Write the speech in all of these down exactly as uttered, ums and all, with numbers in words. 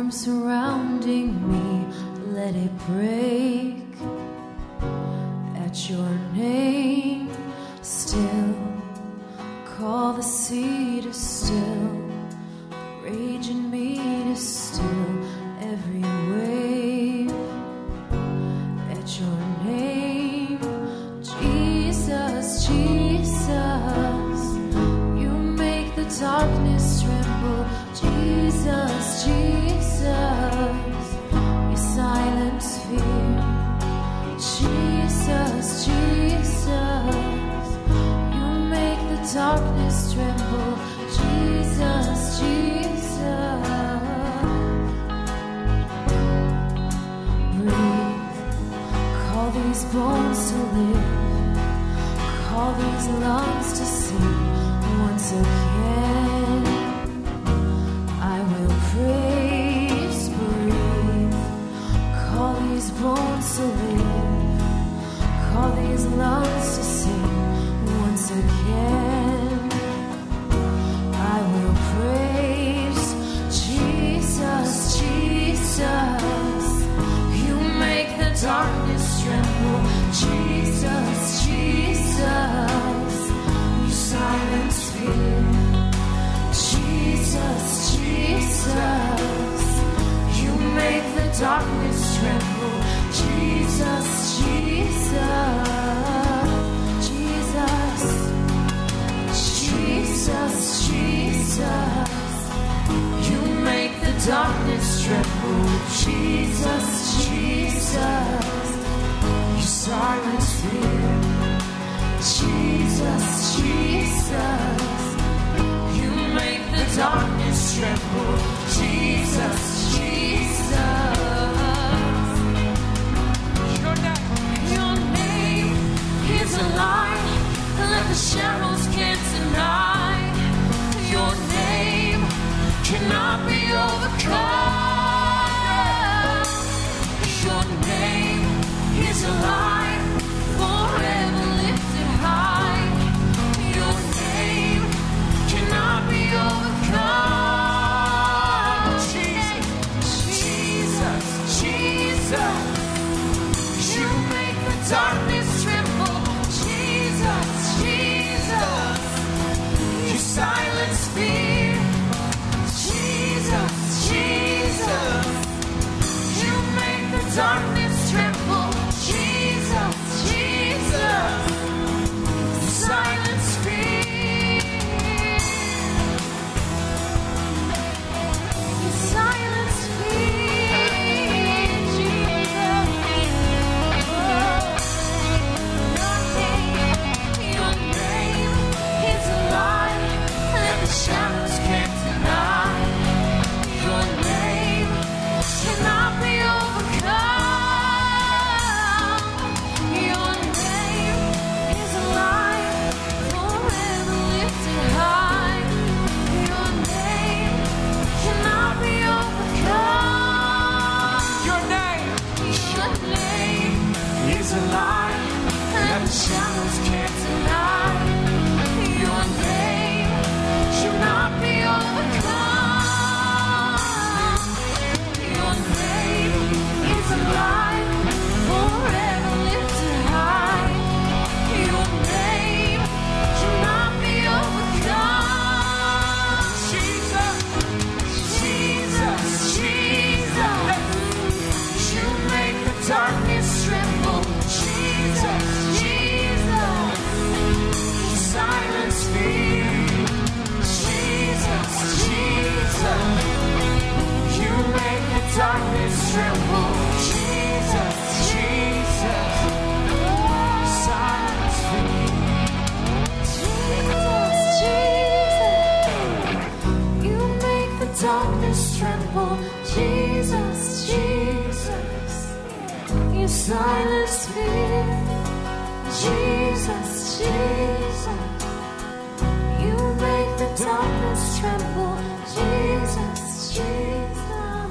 storm surrounding me, let it break at your name. Still, call the sea to still, rage in me to still every wave at your name. Jesus, Jesus, you make the darkness tremble. Jesus, Jesus, you silence fear. Jesus, Jesus, you make the darkness tremble. Jesus, Jesus, breathe, call these bones to live, call these lungs to sing once again. I will praise, breathe, call these bones to live, call these lungs to sing once again. I will praise Jesus, Jesus, you make the darkness tremble. Jesus, Jesus, you silence fear. Jesus, Jesus, you make the darkness tremble. Jesus, Jesus, Jesus, Jesus, Jesus, you make the darkness tremble. Jesus, Jesus, you silence fear. Jesus, Jesus, you make the darkness tremble. Jesus, Jesus, your name, your name is a light that the shadows can't deny. Your name cannot be overcome. Your name is a light forever lifted high. Your name cannot be overcome. Jesus, Jesus, Jesus, you make the darkness tremble. Jesus, Jesus, you silence fear. Jesus, Jesus, you make the darkness tremble. Jesus, Jesus, you silence fear. You silence fear. Jesus, oh, your name, your name is a light that the shadows can't deny. Your name cannot be overcome. Your name is a light forever lifted high. Your name cannot be overcome. Your name, your name is a light that the shadows can't deny. Your name cannot be overcome. Your name is a light forever lifted high. Your name cannot be overcome. Jesus, Jesus, Jesus, you make the darkness tremble. Jesus, Jesus, silence fear. Jesus, Jesus, you make the darkness tremble. Jesus, Jesus, silence fear. Jesus, Jesus, you make the darkness tremble. Jesus, Jesus, you silence fear. Jesus, Jesus, you make the darkness tremble. Jesus, Jesus,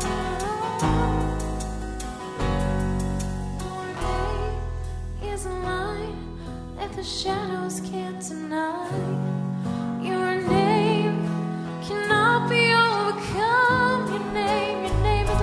your name is a light that the shadows can't deny. Your name cannot be overcome. Your name, your name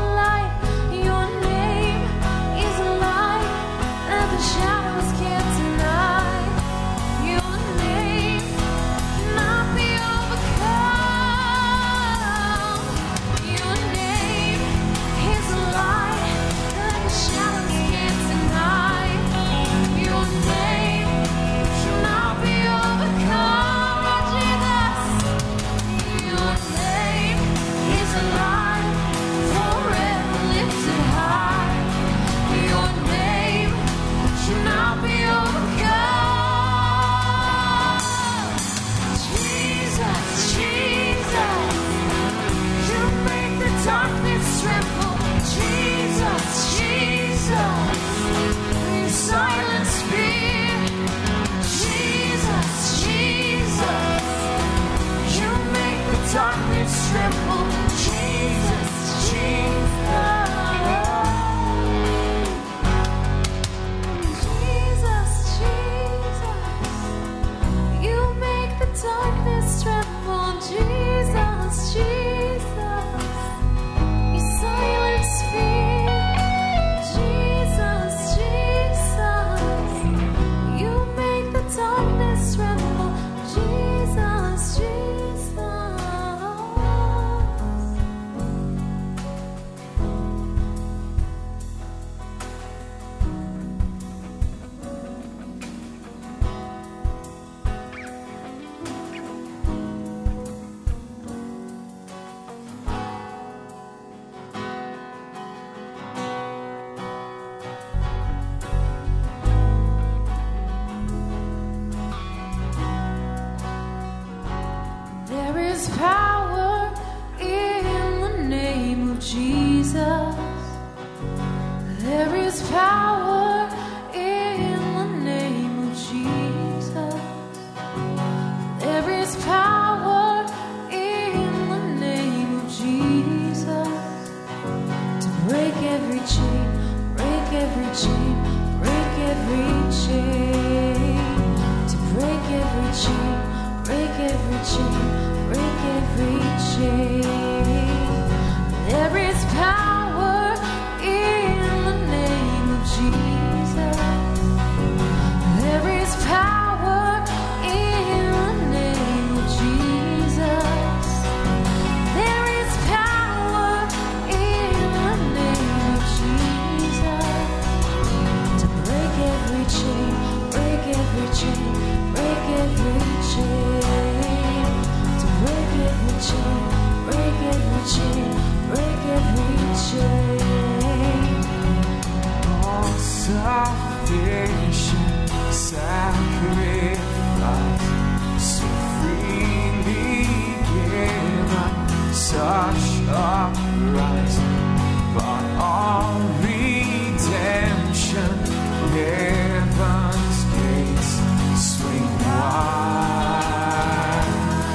Jesus. There is power in the name of Jesus. There is power in the name of Jesus to break every chain, break every chain, break every chain, to break every chain, break every chain, break every chain. There is power in the name of Jesus. There is power in the name of Jesus. There is power in the name of Jesus to break every chain, break every chain, break every chain, to break every chain, break every chain, break every chain. All sufficient sacrifice, so freely given, such a price, but all redemption, heaven's gates swing wide.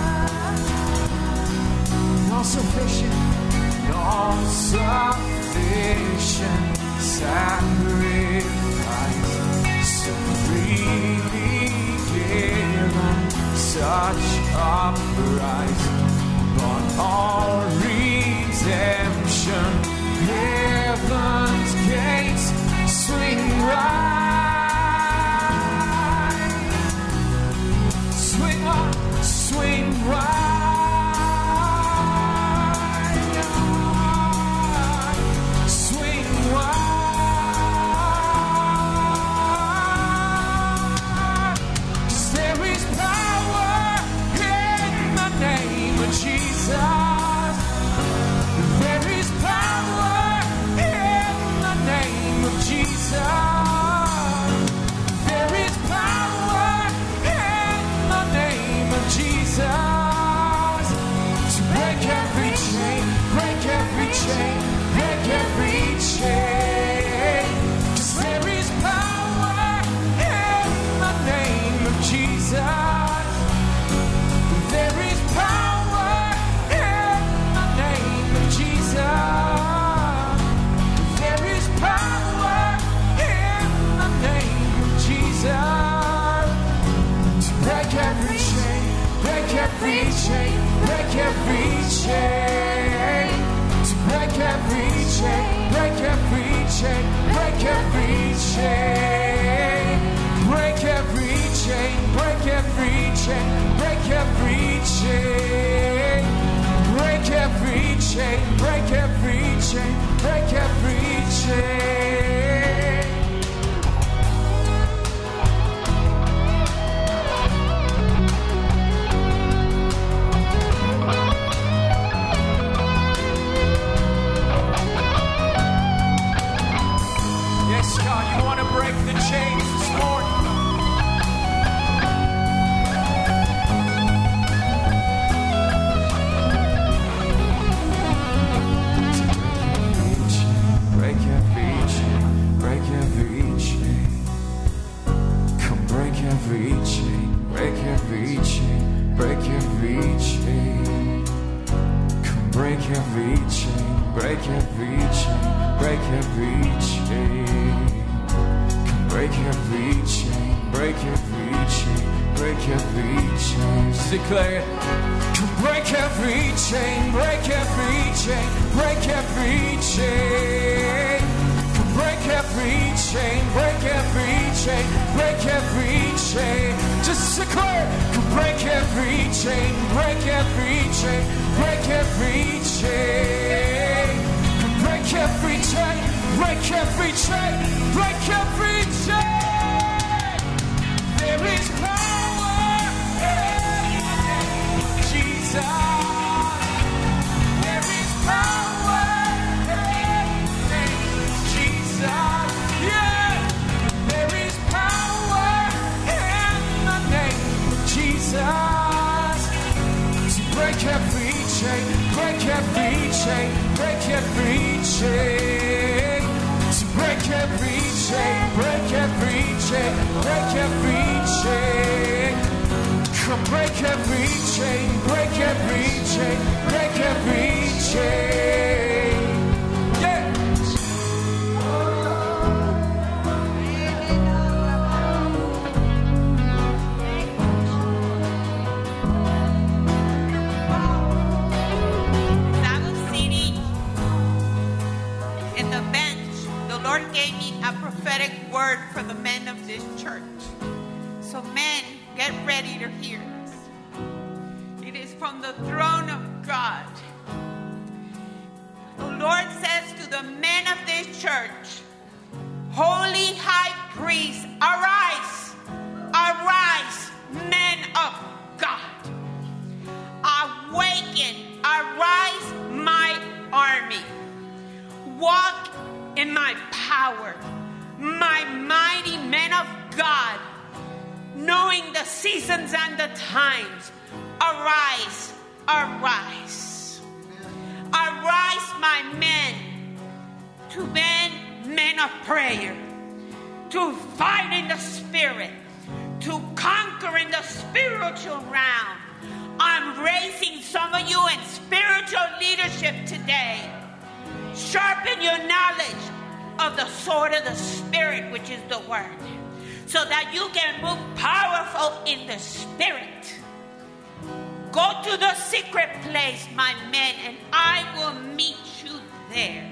All sufficient, all sufficient sacrifice, so freely given, such a price, but all redemption, heaven's gates swing wide, swing wide, swing wide. Every chain, break every chain, to break every chain, break every chain, break every chain, break every chain, break every chain, break every chain, break every chain, break every chain, break every chain. Break the chains this morning. Break every chain, break every chain. Come break every chain, break every chain, break every chain. Come break every chain, break every chain, break every chain. Break every chain, break every chain, break every chain. Just declare it. Come break every chain, break every chain, break every chain. Come break every chain, break every chain, break every chain. Just declare it. Come break every chain, break every chain, break every chain. Come break every chain, break every chain, break every chain. There is power in Jesus. There is power in Jesus. Yeah. There is power in the name of Jesus to break every chain, break every chain, break every chain, to break every chain, break every chain, break every chain. Come break every chain, break every chain, break every chain. Yeah. Gave me a prophetic word for the men of this church. So men, get ready to hear this. It is from the throne of God. The Lord says to the men of this church, Holy High Priest, arise, arise, men of God. Awaken, arise, my army. Walk in my power, my mighty men of God, knowing the seasons and the times. Arise, arise. Arise, my men, to men, men of prayer, to fight in the spirit, to conquer in the spiritual realm. I'm raising some of you in spiritual leadership today. Sharpen your knowledge of the sword of the Spirit, which is the Word, so that you can move powerful in the Spirit. Go to the secret place, my men, and I will meet you there.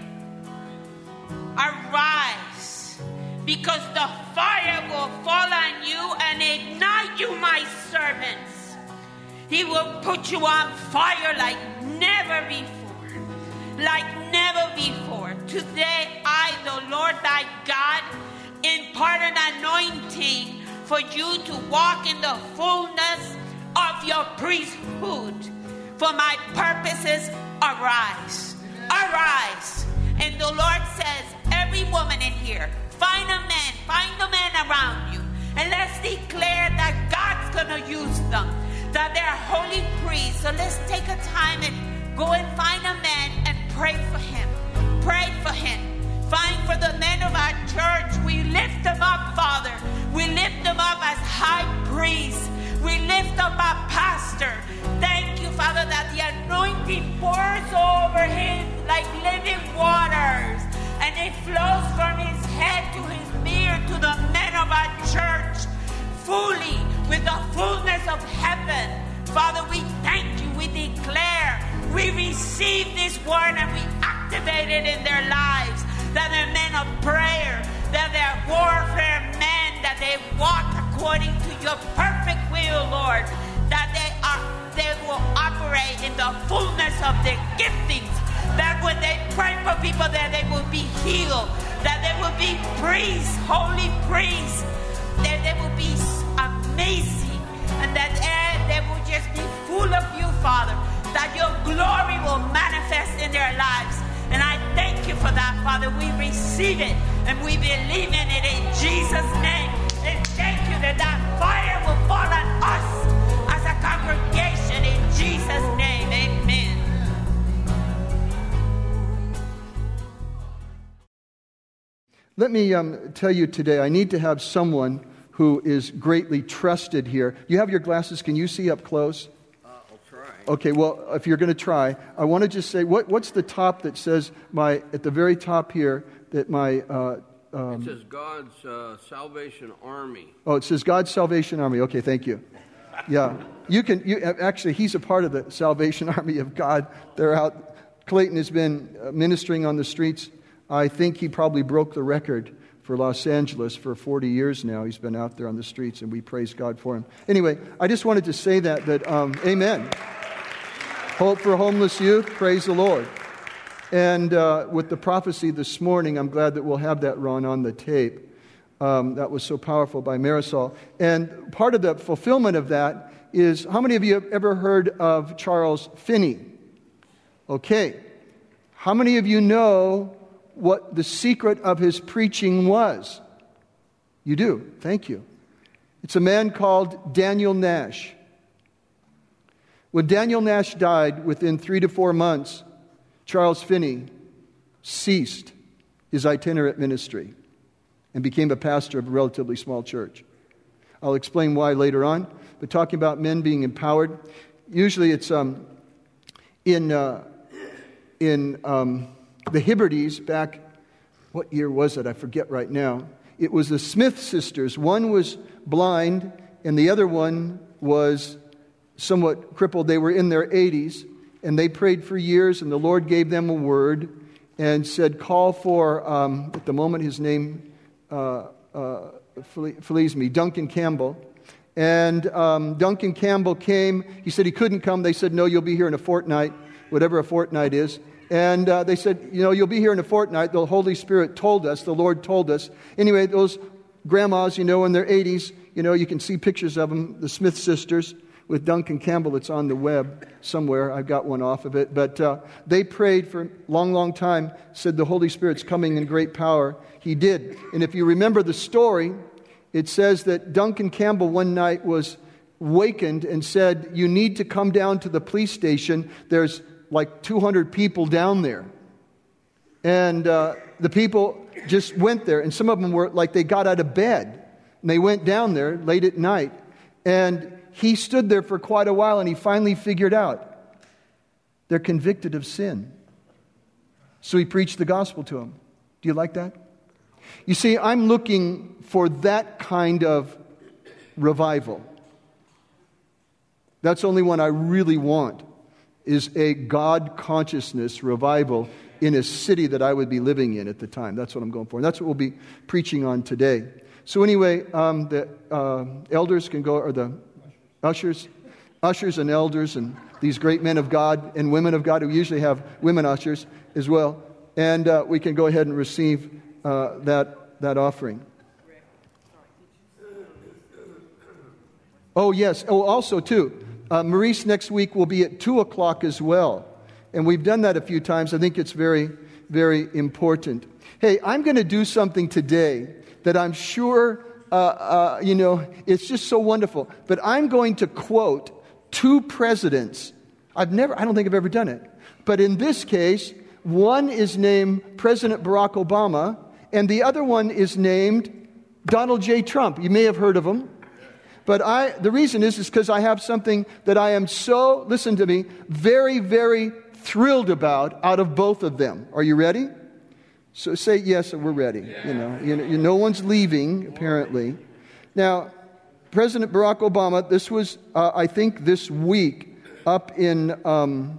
Arise, because the fire will fall on you and ignite you, my servants. He will put you on fire like never before. Like never before. Today, I, the Lord thy God, impart an anointing for you to walk in the fullness of your priesthood. For my purposes, arise. Arise. And the Lord says, every woman in here, find a man, find a man around you, and let's declare that God's going to use them, that they're holy priests. So let's take a time and go and find a man and pray for him. Pray for him. Find for the men of our church. We lift them up, Father. We lift them up as high priests. We lift up our pastor. Thank you, Father, that the anointing pours over him like living waters. And it flows from his head to his beard to the men of our church fully with the fullness of heaven. Father, we thank you. We declare. We receive this word and we activate it in their lives. That they're men of prayer, that they're warfare men, that they walk according to your perfect will, Lord. That they are, they will operate in the fullness of their giftings. That when they pray for people, that they will be healed. That they will be priests, holy priests. That they will be amazing, and that they will just be full of you, Father. That your glory will manifest in their lives. And I thank you for that, Father. We receive it and we believe in it in Jesus' name. And thank you that that fire will fall on us as a congregation in Jesus' name. Amen. Let me um, tell you today, I need to have someone who is greatly trusted here. You have your glasses. Can you see up close? Okay, well, if you're going to try, I want to just say, what, what's the top that says, my at the very top here, that my... Uh, um, it says God's uh, Salvation Army. Oh, it says God's Salvation Army. Okay, thank you. Yeah, you can, you actually, he's a part of the Salvation Army of God. They're out. Clayton has been ministering on the streets. I think he probably broke the record for Los Angeles for forty years now. He's been out there on the streets, and we praise God for him. Anyway, I just wanted to say that, that, um, amen. Hope for homeless youth, praise the Lord. And uh, with the prophecy this morning, I'm glad that we'll have that, Ron, on the tape. Um, that was so powerful by Marisol. And part of the fulfillment of that is, how many of you have ever heard of Charles Finney? Okay. How many of you know what the secret of his preaching was? You do. Thank you. It's a man called Daniel Nash. When Daniel Nash died, within three to four months, Charles Finney ceased his itinerant ministry and became a pastor of a relatively small church. I'll explain why later on. But talking about men being empowered, usually it's um, in uh, in um, the Hebrides back, what year was it? I forget right now. It was the Smith sisters. One was blind and the other one was somewhat crippled. They were in their eighties and they prayed for years, and the Lord gave them a word and said, call for, um, at the moment his name uh, uh, flees me, Duncan Campbell. And um, Duncan Campbell came. He said he couldn't come. They said, no, you'll be here in a fortnight, whatever a fortnight is. And uh, they said, you know, you'll be here in a fortnight. The Holy Spirit told us, the Lord told us. Anyway, those grandmas, you know, in their eighties, you know, you can see pictures of them, the Smith sisters with Duncan Campbell. It's on the web somewhere. I've got one off of it. But uh, they prayed for a long, long time, said the Holy Spirit's coming in great power. He did. And if you remember the story, it says that Duncan Campbell one night was wakened and said, you need to come down to the police station. There's like two hundred people down there. And uh, the people just went there. And some of them were like they got out of bed. And they went down there late at night. And he stood there for quite a while, and he finally figured out they're convicted of sin. So he preached the gospel to them. Do you like that? You see, I'm looking for that kind of revival. That's the only one I really want, is a God consciousness revival in a city that I would be living in at the time. That's what I'm going for. And that's what we'll be preaching on today. So anyway, um, the uh, elders can go, or the ushers, ushers and elders and these great men of God and women of God who usually have women ushers as well. And uh, we can go ahead and receive uh, that, that offering. Oh, yes. Oh, also, too, uh, Maurice next week will be at two o'clock as well. And we've done that a few times. I think it's very, very important. Hey, I'm going to do something today that I'm sure, uh, uh, you know, it's just so wonderful. But I'm going to quote two presidents. I've never, I don't think I've ever done it. But in this case, one is named President Barack Obama, and the other one is named Donald J. Trump. You may have heard of him. But I, the reason is, is because I have something that I am so, listen to me, very, very thrilled about out of both of them. Are you ready? So say yes, we're ready. Yeah. You know, you know, no one's leaving, apparently. Now, President Barack Obama, this was, uh, I think, this week up in um,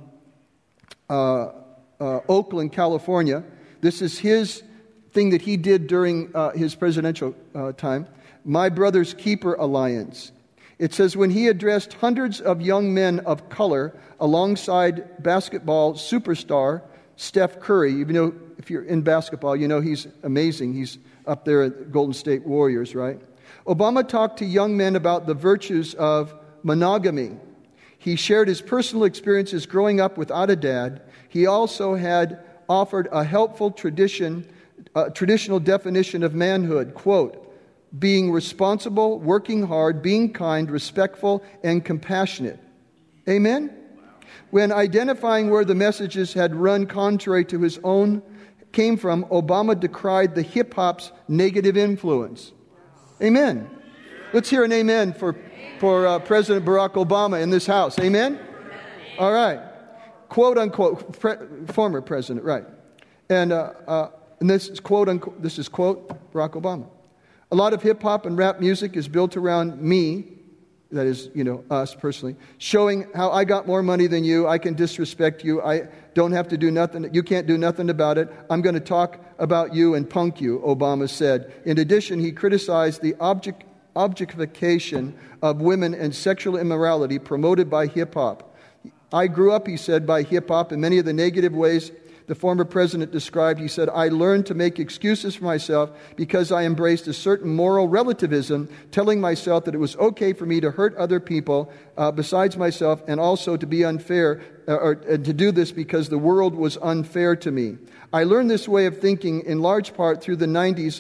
uh, uh, Oakland, California. This is his thing that he did during uh, his presidential uh, time. My Brother's Keeper Alliance. It says, when he addressed hundreds of young men of color alongside basketball superstar Steph Curry. You know, if you're in basketball, you know he's amazing. He's up there at Golden State Warriors, right? Obama talked to young men about the virtues of monogamy. He shared his personal experiences growing up without a dad. He also had offered a helpful tradition, uh, traditional definition of manhood, quote, being responsible, working hard, being kind, respectful, and compassionate. Amen? When identifying where the messages had run contrary to his own came from, Obama decried the hip-hop's negative influence. Amen. Let's hear an amen for, for uh, President Barack Obama in this house. Amen? All right. Quote, unquote, pre- former president, right. And, uh, uh, and this is quote, unquote, this is quote, Barack Obama. A lot of hip-hop and rap music is built around me, that is, you know, us personally, showing how I got more money than you, I can disrespect you, I don't have to do nothing, you can't do nothing about it, I'm going to talk about you and punk you, Obama said. In addition, he criticized the object, objectification of women and sexual immorality promoted by hip-hop. I grew up, he said, by hip-hop in many of the negative ways the former president described. He said, I learned to make excuses for myself because I embraced a certain moral relativism, telling myself that it was okay for me to hurt other people uh, besides myself, and also to be unfair, uh, or uh, to do this because the world was unfair to me. I learned this way of thinking in large part through the nineties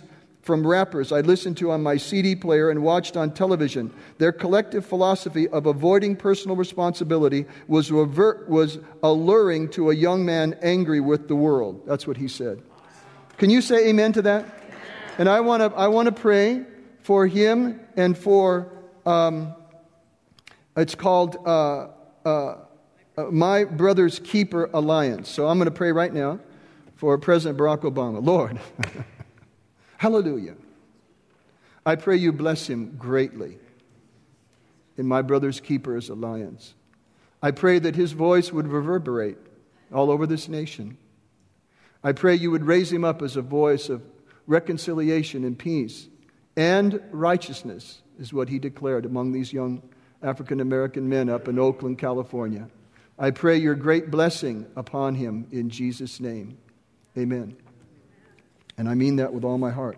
from rappers I listened to on my C D player and watched on television. Their collective philosophy of avoiding personal responsibility was, revert, was alluring to a young man angry with the world. That's what he said. Can you say amen to that? And I want to I want to pray for him and for, um, it's called uh, uh, uh, My Brother's Keeper Alliance. So I'm going to pray right now for President Barack Obama. Lord, hallelujah. I pray you bless him greatly in My Brother's Keepers Alliance. I pray that his voice would reverberate all over this nation. I pray you would raise him up as a voice of reconciliation and peace and righteousness, is what he declared among these young African American men up in Oakland, California. I pray your great blessing upon him in Jesus' name. Amen. And I mean that with all my heart.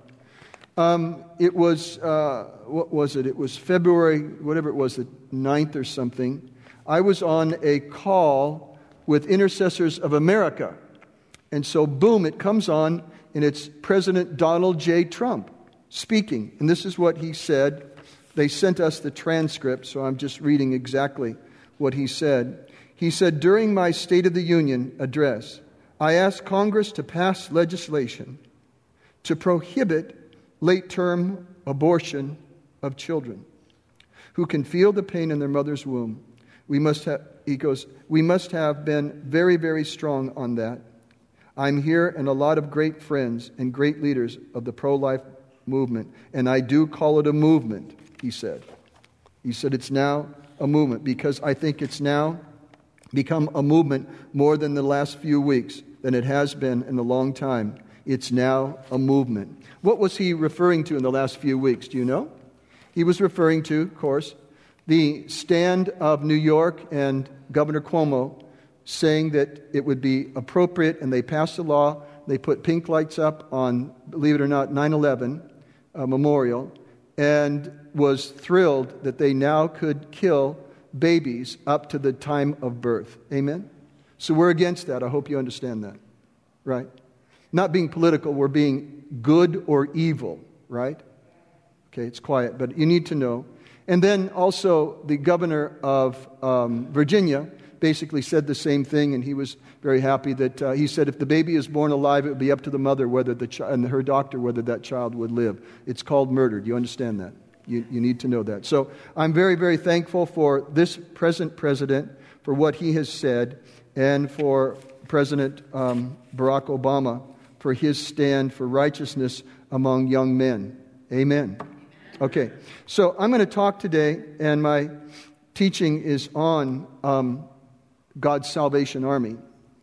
Um, it was, uh, what was it? It was February, whatever it was, the ninth or something. I was on a call with Intercessors of America. And so, boom, it comes on, and it's President Donald J. Trump speaking. And this is what he said. They sent us the transcript, so I'm just reading exactly what he said. He said, during my State of the Union address, I asked Congress to pass legislation to prohibit late-term abortion of children who can feel the pain in their mother's womb. We must have, he goes, we must have been very, very strong on that. I'm here and a lot of great friends and great leaders of the pro-life movement, and I do call it a movement, he said. He said it's now a movement because I think it's now become a movement more than the last few weeks than it has been in a long time. It's now a movement. What was he referring to in the last few weeks? Do you know? He was referring to, of course, the stand of New York and Governor Cuomo saying that it would be appropriate, and they passed a law. They put pink lights up on, believe it or not, nine eleven uh, Memorial, and was thrilled that they now could kill babies up to the time of birth. Amen? So we're against that. I hope you understand that. Right? Not being political, we're being good or evil. Right? Okay, it's quiet, but you need to know. And then also the governor of um, Virginia basically said the same thing, and he was very happy that uh, he said if the baby is born alive, it would be up to the mother whether the chi- and her doctor whether that child would live. It's called murder. Do you understand that? You, you need to know that. So I'm very, very thankful for this present president, for what he has said, and for President um, Barack Obama for his stand for righteousness among young men. Amen. Okay, so I'm going to talk today, and my teaching is on um, God's Salvation Army.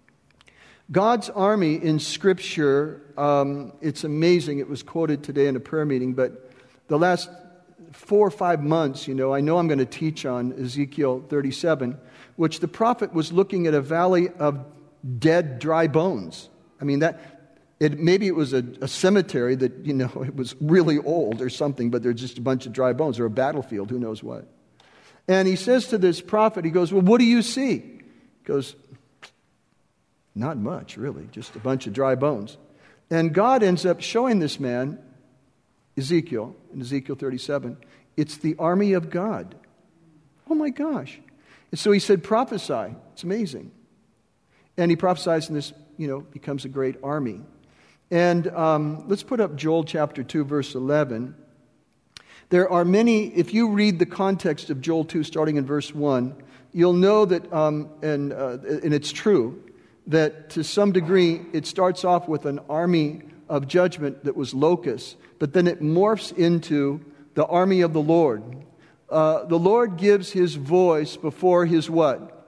God's army in Scripture, um, it's amazing. It was quoted today in a prayer meeting, but the last four or five months, you know, I know I'm going to teach on Ezekiel thirty-seven, which the prophet was looking at a valley of dead, dry bones. I mean, that it maybe it was a, a cemetery that, you know, it was really old or something, but there's just a bunch of dry bones, or a battlefield, who knows what. And he says to this prophet, he goes, well, what do you see? He goes, not much, really, just a bunch of dry bones. And God ends up showing this man, Ezekiel, in Ezekiel thirty-seven, it's the army of God. Oh my gosh. And so he said, prophesy. It's amazing. And he prophesies, and this, you know, becomes a great army. And um, let's put up Joel chapter two, verse eleven. There are many, if you read the context of Joel two, starting in verse one, you'll know that, um, and, uh, and it's true, that to some degree it starts off with an army of judgment that was locusts, but then it morphs into the army of the Lord. Uh, the Lord gives his voice before his what?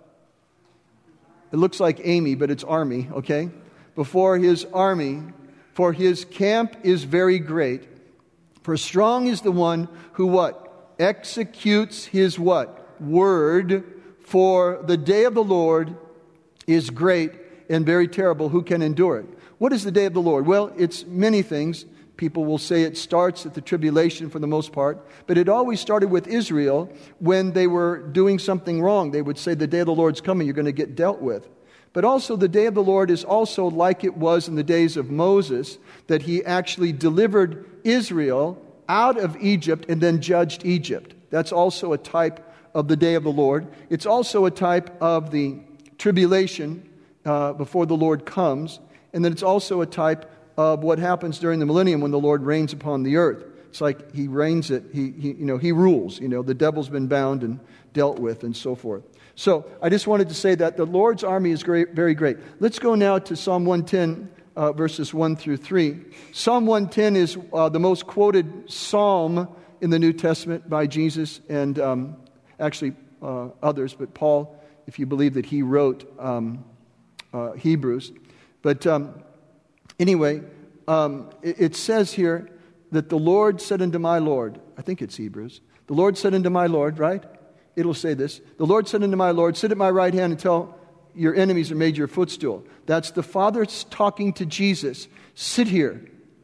It looks like Amy, but it's army, okay? Before his army, for his camp is very great. For strong is the one who what? Executes his what? Word. For the day of the Lord is great and very terrible. Who can endure it? What is the day of the Lord? Well, it's many things. People will say it starts at the tribulation for the most part, but it always started with Israel when they were doing something wrong. They would say the day of the Lord's coming, you're going to get dealt with. But also the day of the Lord is also like it was in the days of Moses, that he actually delivered Israel out of Egypt and then judged Egypt. That's also a type of the day of the Lord. It's also a type of the tribulation uh, before the Lord comes. And then it's also a type of what happens during the millennium when the Lord reigns upon the earth. It's like he reigns it, he, he, you know, he rules. You know, the devil's been bound and dealt with and so forth. So I just wanted to say that the Lord's army is great, very great. Let's go now to Psalm one ten, uh, verses one through three. Psalm one ten is uh, the most quoted psalm in the New Testament by Jesus and um, actually uh, others, but Paul, if you believe that he wrote um, uh, Hebrews. But um, anyway, um, it, it says here that the Lord said unto my Lord, I think it's Hebrews, the Lord said unto my Lord, right? It'll say this, the Lord said unto my Lord, sit at my right hand until your enemies are made your footstool. That's the Father talking to Jesus. Sit here.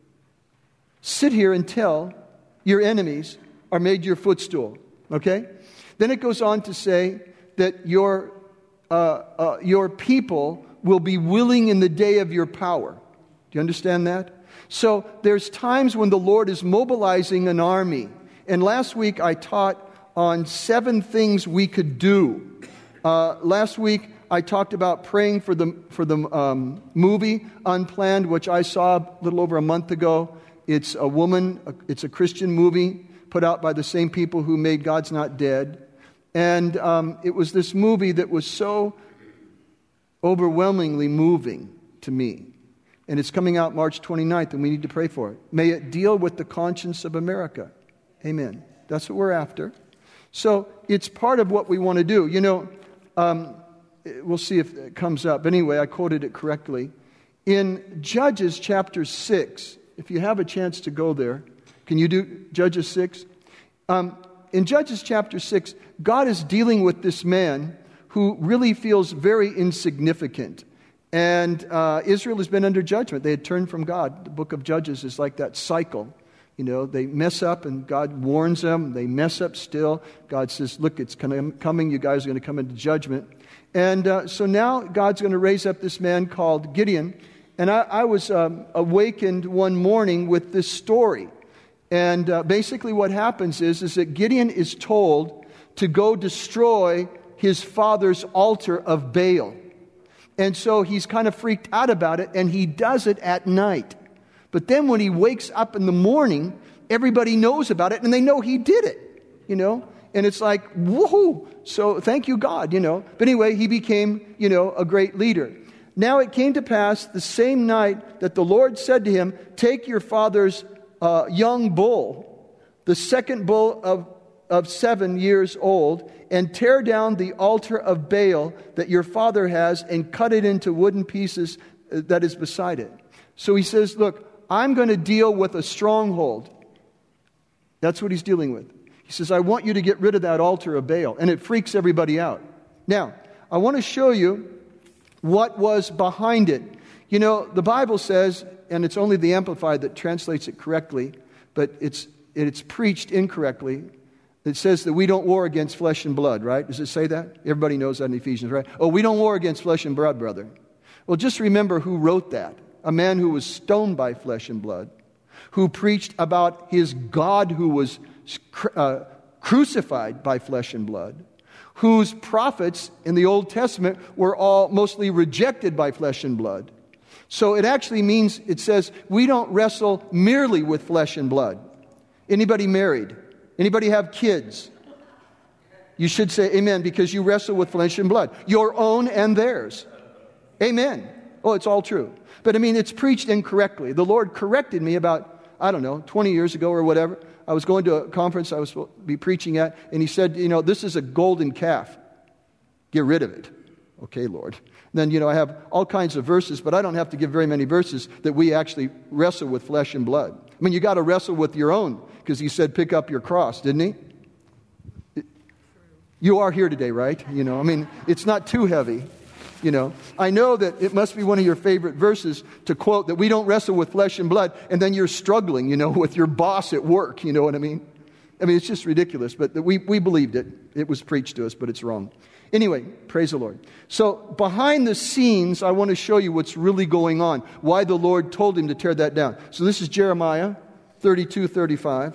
Sit here until your enemies are made your footstool. Okay? Then it goes on to say that your, uh, uh, your people will be willing in the day of your power. Do you understand that? So there's times when the Lord is mobilizing an army. And last week I taught on seven things we could do. Uh, last week I talked about praying for the for the um, movie Unplanned, which I saw a little over a month ago. It's a woman, it's a Christian movie put out by the same people who made God's Not Dead. And um, it was this movie that was so overwhelmingly moving to me. And it's coming out March twenty-ninth, and we need to pray for it. May it deal with the conscience of America. Amen. That's what we're after. So it's part of what we want to do. You know, um, we'll see if it comes up. Anyway, I quoted it correctly. In Judges chapter six, if you have a chance to go there, can you do Judges six? Um, in Judges chapter six, God is dealing with this man who really feels very insignificant. And uh, Israel has been under judgment. They had turned from God. The book of Judges is like that cycle. You know, they mess up and God warns them. They mess up still. God says, look, it's coming. You guys are going to come into judgment. And uh, so now God's going to raise up this man called Gideon. And I, I was um, awakened one morning with this story. And uh, basically what happens is, is that Gideon is told to go destroy his father's altar of Baal. And so he's kind of freaked out about it, and he does it at night. But then when he wakes up in the morning, everybody knows about it, and they know he did it, you know. And it's like, woohoo! So thank you, God, you know. But anyway, he became, you know, a great leader. Now it came to pass the same night that the Lord said to him, take your father's uh, young bull, the second bull of, of seven years old, and tear down the altar of Baal that your father has and cut it into wooden pieces that is beside it. So he says, look, I'm going to deal with a stronghold. That's what he's dealing with. He says, I want you to get rid of that altar of Baal. And it freaks everybody out. Now, I want to show you what was behind it. You know, the Bible says, and it's only the Amplified that translates it correctly, but it's it's preached incorrectly. It says that we don't war against flesh and blood, right? Does it say that? Everybody knows that in Ephesians, right? Oh, we don't war against flesh and blood, brother. Well, just remember who wrote that. A man who was stoned by flesh and blood, who preached about his God who was uh, crucified by flesh and blood, whose prophets in the Old Testament were all mostly rejected by flesh and blood. So it actually means, it says, we don't wrestle merely with flesh and blood. Anybody married? Anybody have kids? You should say amen, because you wrestle with flesh and blood, your own and theirs. Amen. Oh, it's all true. But I mean, it's preached incorrectly. The Lord corrected me about, I don't know, twenty years ago or whatever. I was going to a conference I was supposed to be preaching at, and he said, you know, this is a golden calf. Get rid of it. Okay, Lord. Then, you know, I have all kinds of verses, but I don't have to give very many verses that we actually wrestle with flesh and blood. I mean, you got to wrestle with your own, because he said, pick up your cross, didn't he? You are here today, right? You know, I mean, it's not too heavy. You know, I know that it must be one of your favorite verses to quote that we don't wrestle with flesh and blood, and then you're struggling, you know, with your boss at work. You know what I mean? I mean, it's just ridiculous, but we, we believed it. It was preached to us, but it's wrong. Anyway, praise the Lord. So behind the scenes, I want to show you what's really going on, why the Lord told him to tear that down. So this is Jeremiah thirty-two thirty-five.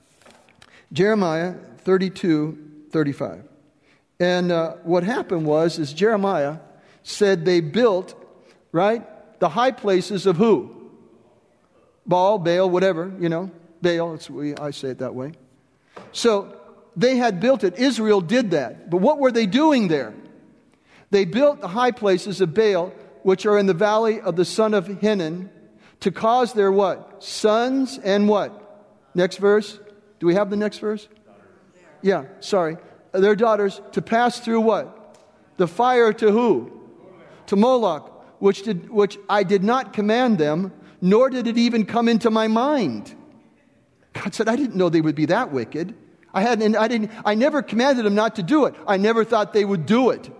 Jeremiah thirty-two thirty-five. And uh, what happened was, is Jeremiah said they built, right, the high places of who? Baal, Baal, whatever, you know. Baal, it's, we, I say it that way. So they had built it. Israel did that. But what were they doing there? They built the high places of Baal, which are in the valley of the son of Hinnom, to cause their what? Sons and what? Next verse. Do we have the next verse? Yeah, sorry. Their daughters to pass through what? The fire to who? To Moloch, which did, which I did not command them, nor did it even come into my mind. God said, I didn't know they would be that wicked. I hadn't, I didn't, I never commanded them not to do it. I never thought they would do it.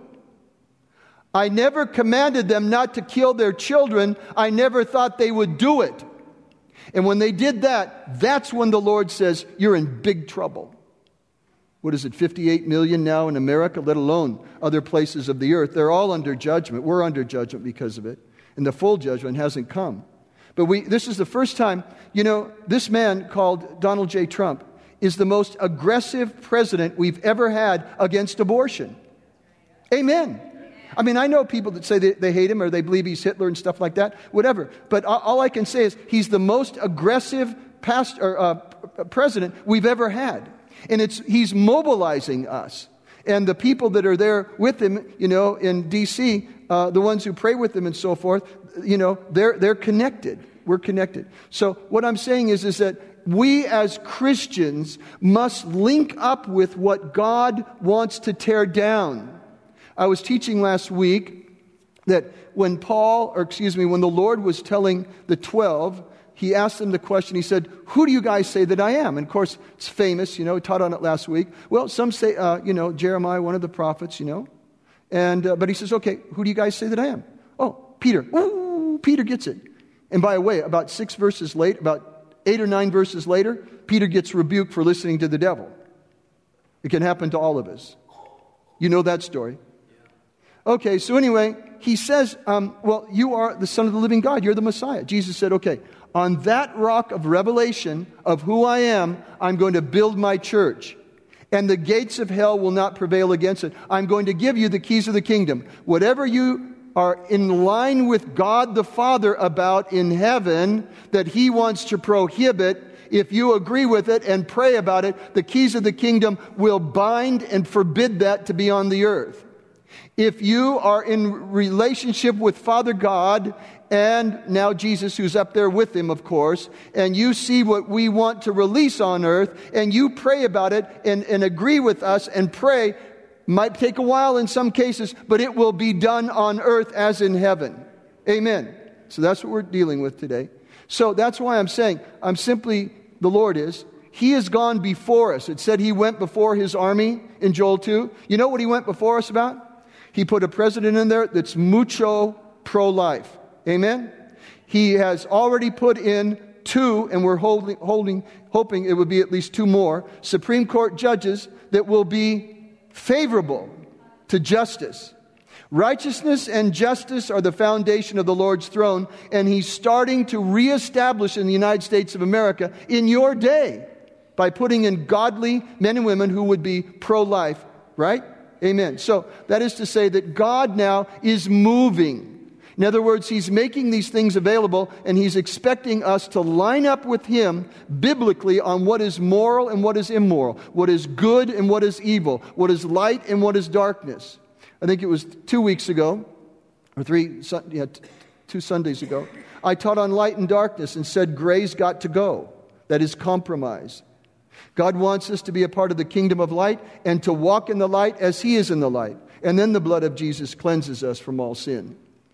I never commanded them not to kill their children. I never thought they would do it. And when they did that, that's when the Lord says, you're in big trouble. What is it, fifty-eight million now in America, let alone other places of the earth. They're all under judgment. We're under judgment because of it. And the full judgment hasn't come. But we, this is the first time, you know, this man called Donald J. Trump is the most aggressive president we've ever had against abortion. Amen. I mean, I know people that say they, they hate him or they believe he's Hitler and stuff like that, whatever. But all I can say is he's the most aggressive past, or, uh, president we've ever had. And it's he's mobilizing us. And the people that are there with him, you know, in D C, uh, the ones who pray with him and so forth, you know, they're they're connected. We're connected. So what I'm saying is, is that we as Christians must link up with what God wants to tear down. I was teaching last week that when Paul, or excuse me, when the Lord was telling the twelve, he asked them the question, he said, who do you guys say that I am? And of course, it's famous, you know, we taught on it last week. Well, some say, uh, you know, Jeremiah, one of the prophets, you know. And uh, but he says, okay, who do you guys say that I am? Oh, Peter. Ooh, Peter gets it. And by the way, about six verses late, about eight or nine verses later, Peter gets rebuked for listening to the devil. It can happen to all of us. You know that story. Okay, so anyway, he says, um, well, you are the Son of the living God. You're the Messiah. Jesus said, okay, on that rock of revelation of who I am, I'm going to build my church. And the gates of hell will not prevail against it. I'm going to give you the keys of the kingdom. Whatever you are in line with God the Father about in heaven that He wants to prohibit, if you agree with it and pray about it, the keys of the kingdom will bind and forbid that to be on the earth. If you are in relationship with Father God and now Jesus, who's up there with him, of course, and you see what we want to release on earth, and you pray about it and, and agree with us and pray, might take a while in some cases, but it will be done on earth as in heaven. Amen. So that's what we're dealing with today. So that's why I'm saying, I'm simply, the Lord is, He has gone before us. It said He went before His army in Joel two. You know what He went before us about? He put a president in there that's mucho pro-life. Amen? He has already put in two, and we're holding, holding, hoping it would be at least two more, Supreme Court judges that will be favorable to justice. Righteousness and justice are the foundation of the Lord's throne, and He's starting to reestablish in the United States of America in your day by putting in godly men and women who would be pro-life, right? Amen. So that is to say that God now is moving. In other words, He's making these things available, and He's expecting us to line up with Him biblically on what is moral and what is immoral, what is good and what is evil, what is light and what is darkness. I think it was two weeks ago, or three, yeah, two Sundays ago, I taught on light and darkness and said gray's got to go. That is compromise. God wants us to be a part of the kingdom of light and to walk in the light as He is in the light. And then the blood of Jesus cleanses us from all sin.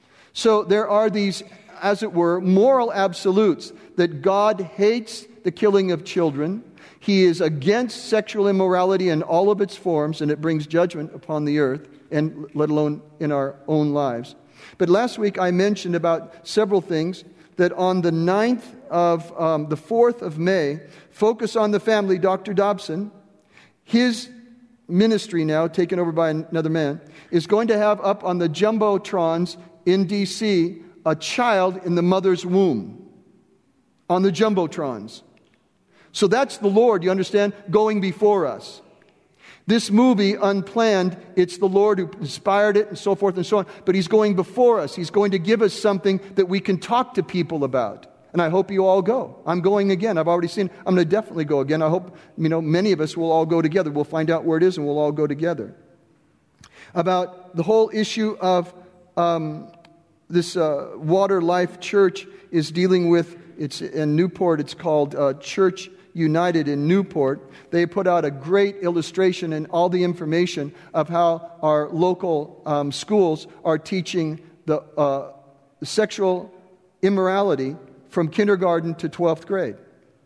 So there are these, as it were, moral absolutes that God hates the killing of children. He is against sexual immorality in all of its forms, and it brings judgment upon the earth, and let alone in our own lives. But last week I mentioned about several things that on the ninth of, um, the fourth of May, Focus on the Family, Doctor Dobson, his ministry now, taken over by another man, is going to have up on the Jumbotrons in D C a child in the mother's womb. On the Jumbotrons. So that's the Lord, you understand, going before us. This movie, unplanned, it's the Lord who inspired it and so forth and so on. But He's going before us. He's going to give us something that we can talk to people about. And I hope you all go. I'm going again. I've already seen. I'm going to definitely go again. I hope, you know, many of us will all go together. We'll find out where it is and we'll all go together. About the whole issue of um, this uh, Water Life Church is dealing with, it's in Newport, it's called uh, Church United in Newport. They put out a great illustration and all the information of how our local um, schools are teaching the uh, sexual immorality from kindergarten to twelfth grade.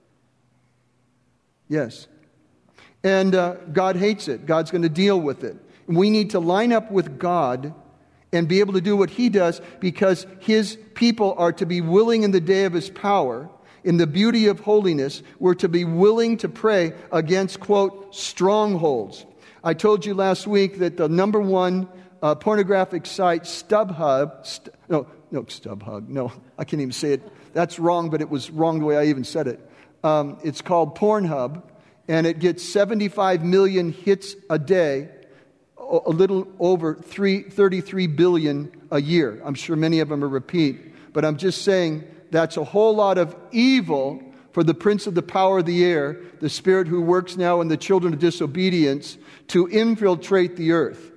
Yes. And uh, God hates it. God's going to deal with it. We need to line up with God and be able to do what He does, because His people are to be willing in the day of His power. In the beauty of holiness, we're to be willing to pray against, quote, strongholds. I told you last week that the number one uh, pornographic site, StubHub, st- no, no, StubHub, no, I can't even say it. That's wrong, but it was wrong the way I even said it. Um, it's called Pornhub, and it gets seventy-five million hits a day, a little over thirty-three billion a year. I'm sure many of them are repeat, but I'm just saying that's a whole lot of evil for the prince of the power of the air, the spirit who works now in the children of disobedience, to infiltrate the earth.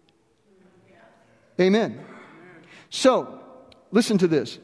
Amen. So, listen to this.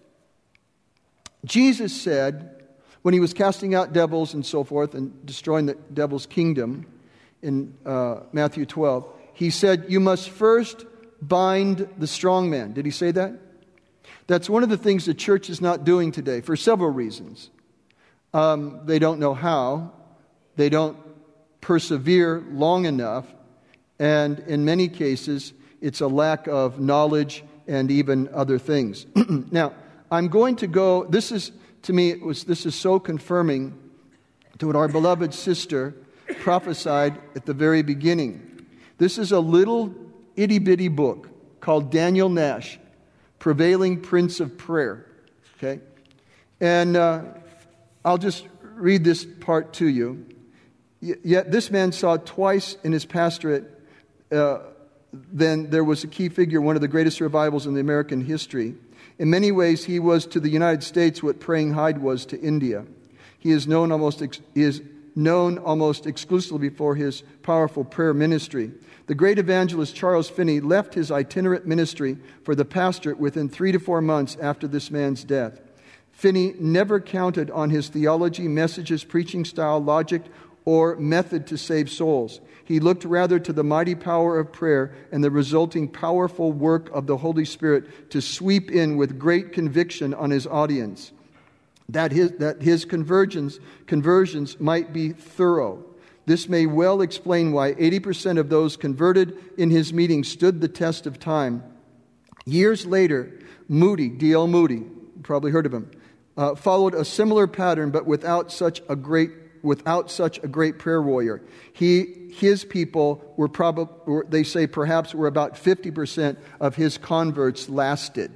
Jesus said, when He was casting out devils and so forth and destroying the devil's kingdom in uh, Matthew twelve, He said, you must first bind the strong man. Did He say that? That's one of the things the church is not doing today for several reasons. Um, they don't know how. They don't persevere long enough. And in many cases, it's a lack of knowledge and even other things. Now, I'm going to go, this is, to me, it was this is so confirming to what our beloved sister prophesied at the very beginning. This is a little itty-bitty book called Daniel Nash, Prevailing Prince of Prayer. Okay? And uh, I'll just read this part to you. Yet this man saw twice in his pastorate, uh, then there was a key figure, one of the greatest revivals in the American history. In many ways, he was to the United States what Praying Hyde was to India. He is known almost ex- is known almost exclusively for his powerful prayer ministry. The great evangelist Charles Finney left his itinerant ministry for the pastorate within three to four months after this man's death. Finney never counted on his theology, messages, preaching style, logic, or method to save souls. He looked rather to the mighty power of prayer and the resulting powerful work of the Holy Spirit to sweep in with great conviction on his audience. That his, that his conversions, conversions might be thorough. This may well explain why eighty percent of those converted in his meetings stood the test of time. Years later, Moody, D L Moody, you probably heard of him, uh, followed a similar pattern, but without such a great without such a great prayer warrior. He, his people were probably, they say perhaps were about fifty percent of his converts lasted.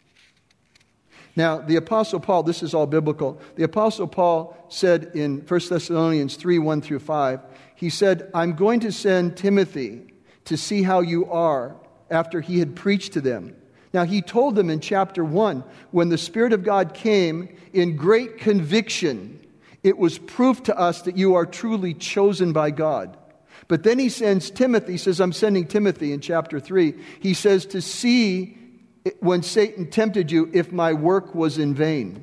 Now, the Apostle Paul, this is all biblical. The Apostle Paul said in First Thessalonians three, one through five, he said, I'm going to send Timothy to see how you are after he had preached to them. Now, he told them in chapter one, when the Spirit of God came in great conviction, it was proof to us that you are truly chosen by God. But then he sends Timothy, he says, I'm sending Timothy in chapter three. He says to see when Satan tempted you if my work was in vain.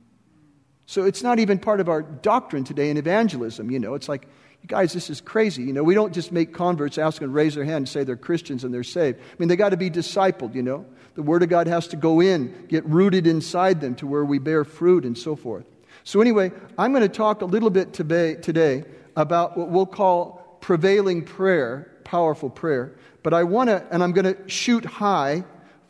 So it's not even part of our doctrine today in evangelism. You know, it's like, you guys, this is crazy. You know, we don't just make converts ask and raise their hand and say they're Christians and they're saved. I mean, they got to be discipled, you know. The Word of God has to go in, get rooted inside them to where we bear fruit and so forth. So anyway, I'm going to talk a little bit today, today about what we'll call prevailing prayer, powerful prayer. But I want to, and I'm going to shoot high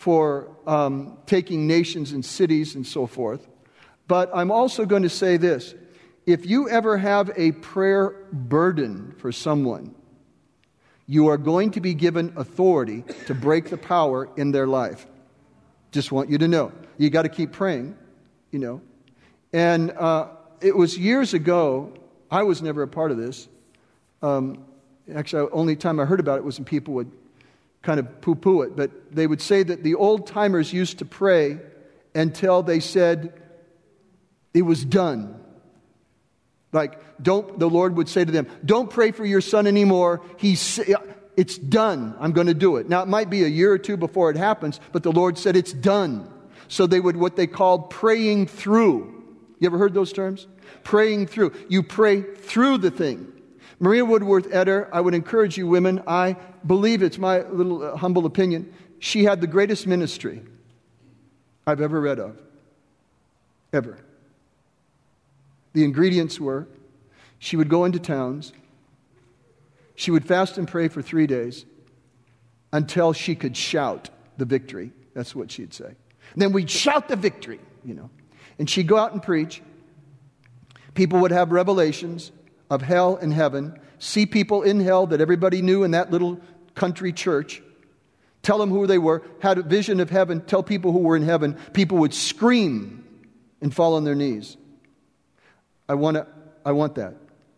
for um, taking nations and cities and so forth. But I'm also going to say this. If you ever have a prayer burden for someone, you are going to be given authority to break the power in their life. Just want you to know. You got to keep praying, you know. And uh, it was years ago. I was never a part of this. Um, actually, the only time I heard about it was when people would kind of poo-poo it. But they would say that the old-timers used to pray until they said it was done. Like, don't, the Lord would say to them, don't pray for your son anymore. He's, it's done. I'm going to do it. Now, it might be a year or two before it happens, but the Lord said it's done. So they would, what they called praying through. You ever heard those terms? Praying through. You pray through the thing. Maria Woodworth-Etter, I would encourage you women, I believe, it's my little uh, humble opinion, she had the greatest ministry I've ever read of. Ever. The ingredients were, she would go into towns, she would fast and pray for three days until she could shout the victory. That's what she'd say. And then we'd shout the victory, you know. And she'd go out and preach. People would have revelations of hell and heaven, see people in hell that everybody knew in that little country church, tell them who they were, had a vision of heaven, tell people who were in heaven. People would scream and fall on their knees. I want to, I want that.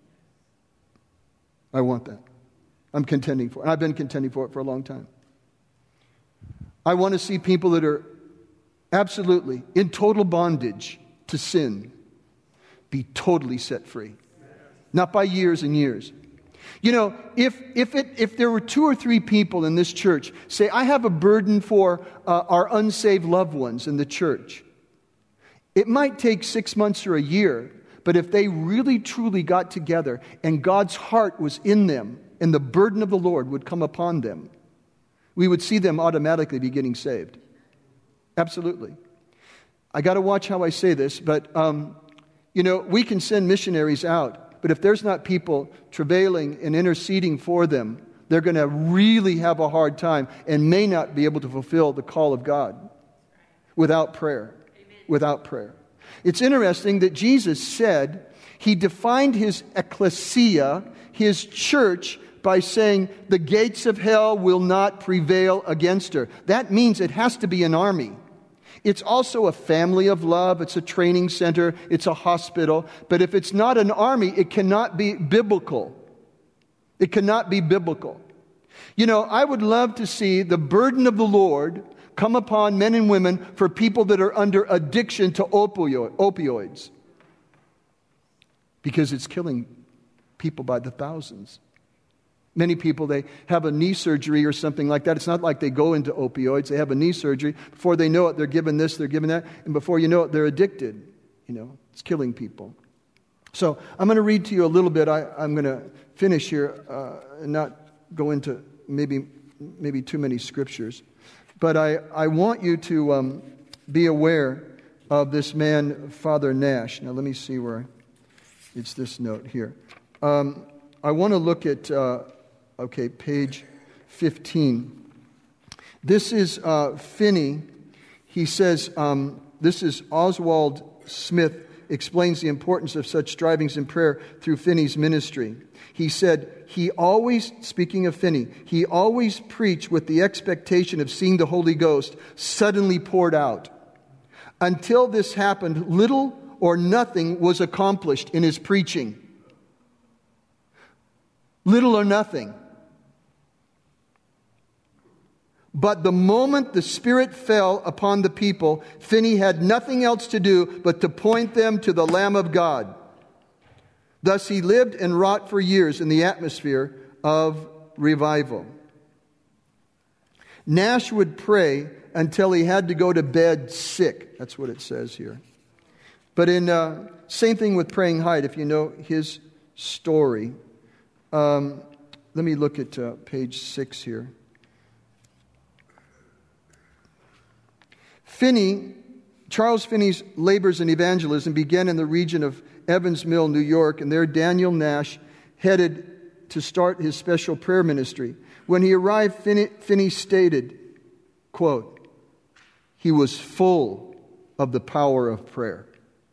I want that. I'm contending for it. I've been contending for it for a long time. I want to see people that are absolutely in total bondage to sin be totally set free. Not by years and years. You know, if if it if there were two or three people in this church say, I have a burden for uh, our unsaved loved ones in the church, it might take six months or a year. But if they really, truly got together and God's heart was in them and the burden of the Lord would come upon them, we would see them automatically be getting saved. Absolutely. I got to watch how I say this, but, um, you know, we can send missionaries out, but if there's not people travailing and interceding for them, they're going to really have a hard time and may not be able to fulfill the call of God without prayer. Amen. Without prayer. It's interesting that Jesus said he defined his ecclesia, his church, by saying the gates of hell will not prevail against her. That means it has to be an army. It's also a family of love. It's a training center. It's a hospital. But if it's not an army, it cannot be biblical. It cannot be biblical. You know, I would love to see the burden of the Lord come upon men and women for people that are under addiction to opioid, opioids. Because it's killing people by the thousands. Many people, they have a knee surgery or something like that. It's not like they go into opioids. They have a knee surgery. Before they know it, they're given this, they're given that. And before you know it, they're addicted. You know, it's killing people. So I'm going to read to you a little bit. I, I'm going to finish here uh, and not go into maybe maybe too many scriptures. But I, I want you to um, be aware of this man, Father Nash. Now, let me see where it's this note here. Um, I want to look at, uh, okay, page fifteen. This is uh, Finney. He says, um, this is Oswald Smith explains the importance of such strivings in prayer through Finney's ministry. He said, he always, speaking of Finney, he always preached with the expectation of seeing the Holy Ghost suddenly poured out. Until this happened, little or nothing was accomplished in his preaching. Little or nothing. But the moment the Spirit fell upon the people, Finney had nothing else to do but to point them to the Lamb of God. Thus he lived and wrought for years in the atmosphere of revival. Nash would pray until he had to go to bed sick. That's what it says here. But in uh, same thing with Praying Hyde, if you know his story. Um, let me look at uh, page six here. Finney, Charles Finney's labors in evangelism began in the region of Evans Mill, New York, and there Daniel Nash headed to start his special prayer ministry. When he arrived, Finney, Finney stated, quote, He was full of the power of prayer.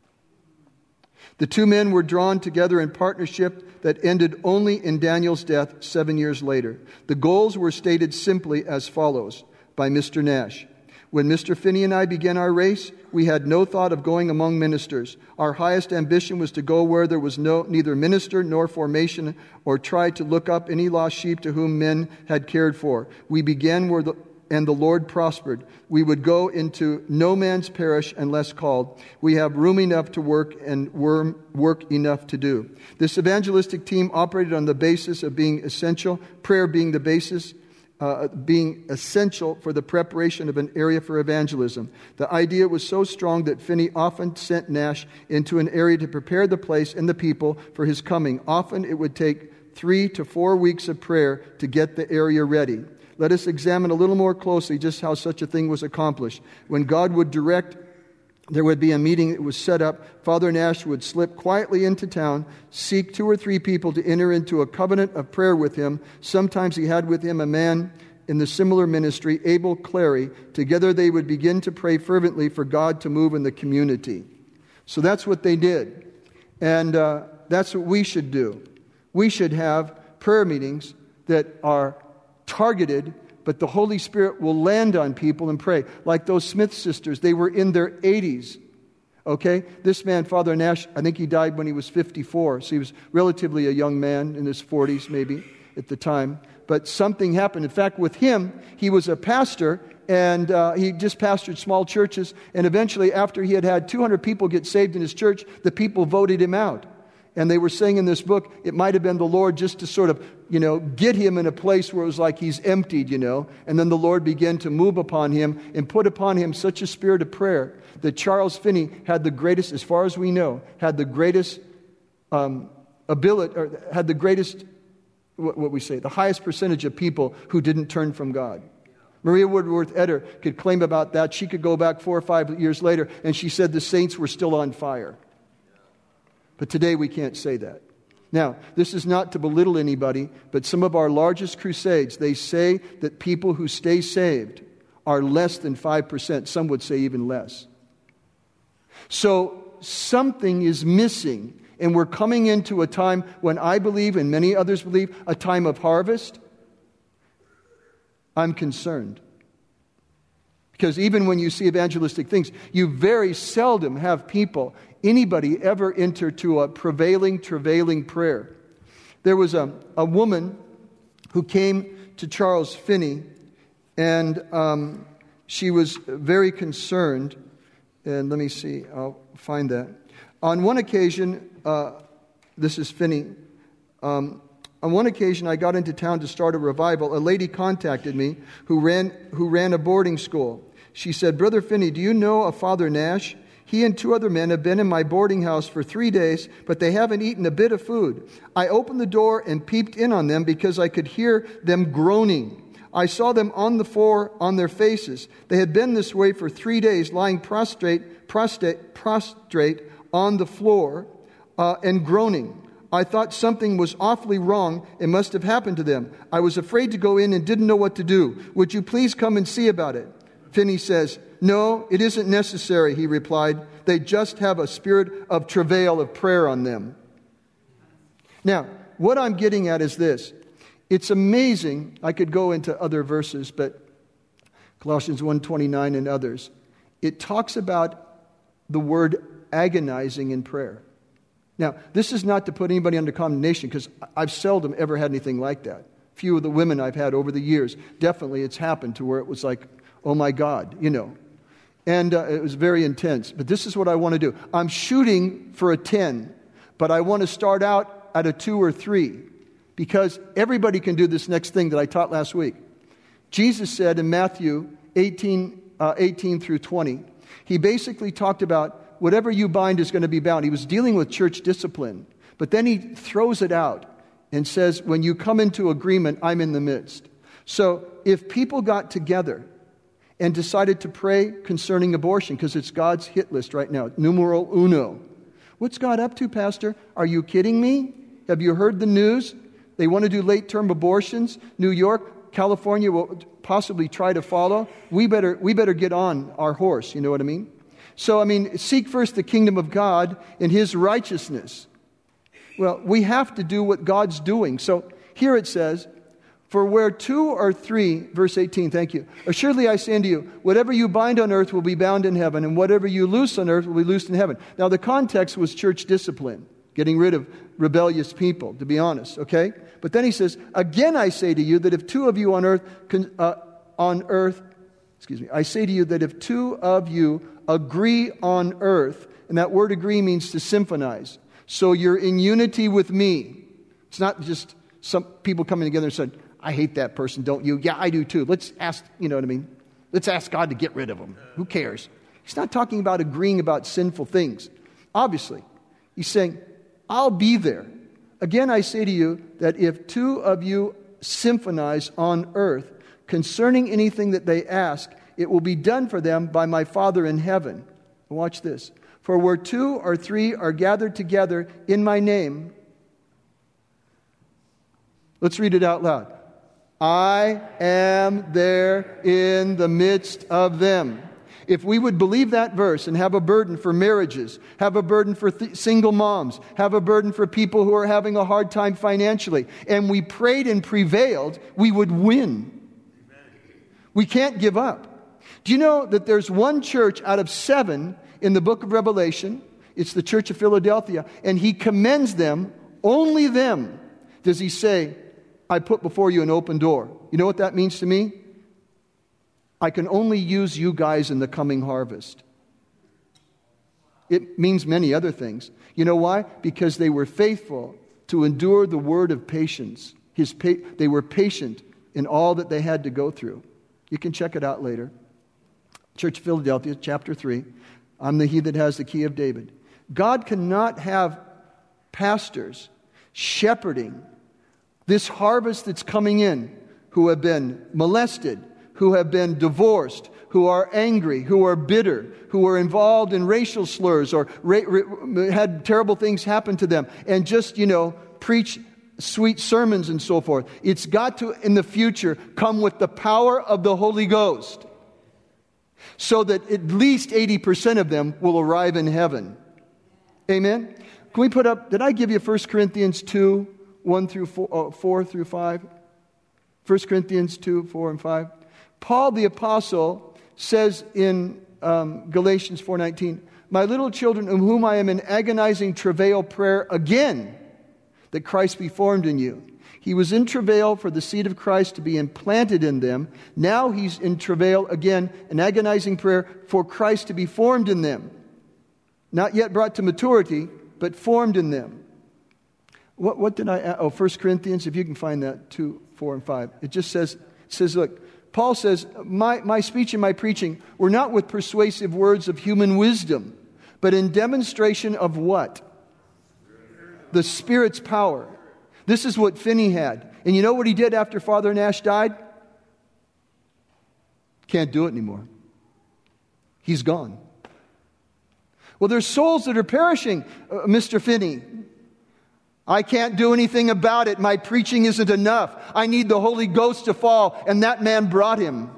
The two men were drawn together in partnership that ended only in Daniel's death seven years later. The goals were stated simply as follows by Mister Nash. When Mister Finney and I began our race, we had no thought of going among ministers. Our highest ambition was to go where there was no neither minister nor formation, or try to look up any lost sheep to whom men had cared for. We began where the and the Lord prospered. We would go into no man's parish unless called. We have room enough to work and work enough to do. This evangelistic team operated on the basis of being essential, prayer being the basis, uh, being essential for the preparation of an area for evangelism. The idea was so strong that Finney often sent Nash into an area to prepare the place and the people for his coming. Often it would take three to four weeks of prayer to get the area ready. Let us examine a little more closely just how such a thing was accomplished. When God would direct, there would be a meeting that was set up. Father Nash would slip quietly into town, seek two or three people to enter into a covenant of prayer with him. Sometimes he had with him a man in the similar ministry, Abel Clary. Together they would begin to pray fervently for God to move in the community. So that's what they did. And uh, that's what we should do. We should have prayer meetings that are targeted, but the Holy Spirit will land on people and pray. Like those Smith sisters, they were in their eighties. Okay? This man, Father Nash, I think he died when he was fifty-four, so he was relatively a young man, in his forties maybe at the time. But something happened. In fact, with him, he was a pastor, and uh, he just pastored small churches, and eventually, after he had had two hundred people get saved in his church, the people voted him out. And they were saying in this book, it might have been the Lord just to sort of, you know, get him in a place where it was like he's emptied, you know. And then the Lord began to move upon him and put upon him such a spirit of prayer that Charles Finney had the greatest, as far as we know, had the greatest um, ability, or had the greatest, what, what we say, the highest percentage of people who didn't turn from God. Maria Woodworth Etter could claim about that. She could go back four or five years later, and she said the saints were still on fire. But today we can't say that. Now, this is not to belittle anybody, but some of our largest crusades, they say that people who stay saved are less than five percent. Some would say even less. So something is missing, and we're coming into a time when I believe, and many others believe, a time of harvest. I'm concerned. Because even when you see evangelistic things, you very seldom have people, anybody ever enter to a prevailing, travailing prayer. There was a, a woman who came to Charles Finney, and um, she was very concerned. And let me see, I'll find that. On one occasion, uh, this is Finney, um, on one occasion I got into town to start a revival. A lady contacted me who ran who ran a boarding school. She said, "Brother Finney, do you know a Father Nash? He and two other men have been in my boarding house for three days, but they haven't eaten a bit of food. I opened the door and peeped in on them because I could hear them groaning. I saw them on the floor on their faces. They had been this way for three days, lying prostrate, prostrate, prostrate on the floor uh, and groaning. I thought something was awfully wrong and must have happened to them. I was afraid to go in and didn't know what to do. Would you please come and see about it?" Finney says, "No, it isn't necessary," he replied. "They just have a spirit of travail, of prayer on them." Now, what I'm getting at is this. It's amazing. I could go into other verses, but Colossians one twenty-nine and others. It talks about the word agonizing in prayer. Now, this is not to put anybody under condemnation, because I've seldom ever had anything like that. Few of the women I've had over the years, definitely it's happened to where it was like, oh my God, you know. And uh, it was very intense. But this is what I want to do. I'm shooting for a ten, but I want to start out at a two or three, because everybody can do this next thing that I taught last week. Jesus said in Matthew eighteen, uh, eighteen through twenty, he basically talked about whatever you bind is going to be bound. He was dealing with church discipline, but then he throws it out and says, when you come into agreement, I'm in the midst. So if people got together and decided to pray concerning abortion, because it's God's hit list right now, numero uno. What's God up to, Pastor? Are you kidding me? Have you heard the news? They want to do late-term abortions. New York, California will possibly try to follow, we better, we better get on our horse. You know what I mean? So, I mean, seek first the kingdom of God and His righteousness. Well, we have to do what God's doing. So here it says, for where two or three, verse eighteen, thank you. Assuredly I say unto you, whatever you bind on earth will be bound in heaven, and whatever you loose on earth will be loosed in heaven. Now the context was church discipline, getting rid of rebellious people, to be honest, okay? But then he says, again I say to you that if two of you on earth, uh, on earth, excuse me, I say to you that if two of you agree on earth, and that word agree means to symphonize, so you're in unity with me. It's not just some people coming together and saying, I hate that person, don't you? Yeah, I do too. Let's ask, you know what I mean? Let's ask God to get rid of them. Who cares? He's not talking about agreeing about sinful things. Obviously, he's saying, I'll be there. Again, I say to you that if two of you symphonize on earth concerning anything that they ask, it will be done for them by my Father in heaven. Watch this. For where two or three are gathered together in my name, let's read it out loud. I am there in the midst of them. If we would believe that verse and have a burden for marriages, have a burden for th- single moms, have a burden for people who are having a hard time financially, and we prayed and prevailed, we would win. We can't give up. Do you know that there's one church out of seven in the book of Revelation? It's the Church of Philadelphia, and He commends them, only them, does He say, I put before you an open door. You know what that means to me? I can only use you guys in the coming harvest. It means many other things. You know why? Because they were faithful to endure the word of patience. His pa- they were patient in all that they had to go through. You can check it out later. Church of Philadelphia, chapter three. I'm the he that has the key of David. God cannot have pastors shepherding this harvest that's coming in, who have been molested, who have been divorced, who are angry, who are bitter, who are involved in racial slurs or ra- ra- had terrible things happen to them, and just, you know, preach sweet sermons and so forth. It's got to, in the future, come with the power of the Holy Ghost, so that at least eighty percent of them will arrive in heaven. Amen? Can we put up, did I give you First Corinthians two, one through four, uh, four through five? First Corinthians two, four and five. Paul the Apostle says in um, Galatians four nineteen, my little children, in whom I am in agonizing travail prayer again, that Christ be formed in you. He was in travail for the seed of Christ to be implanted in them. Now he's in travail again, an agonizing prayer for Christ to be formed in them. Not yet brought to maturity, but formed in them. What, what did I, oh, First Corinthians, if you can find that, two, four, and five. It just says, it says, look, Paul says, my, my speech and my preaching were not with persuasive words of human wisdom, but in demonstration of what? The Spirit's power. This is what Finney had. And you know what he did after Father Nash died? Can't do it anymore. He's gone. Well, there's souls that are perishing, uh, Mister Finney. I can't do anything about it. My preaching isn't enough. I need the Holy Ghost to fall, and that man brought him.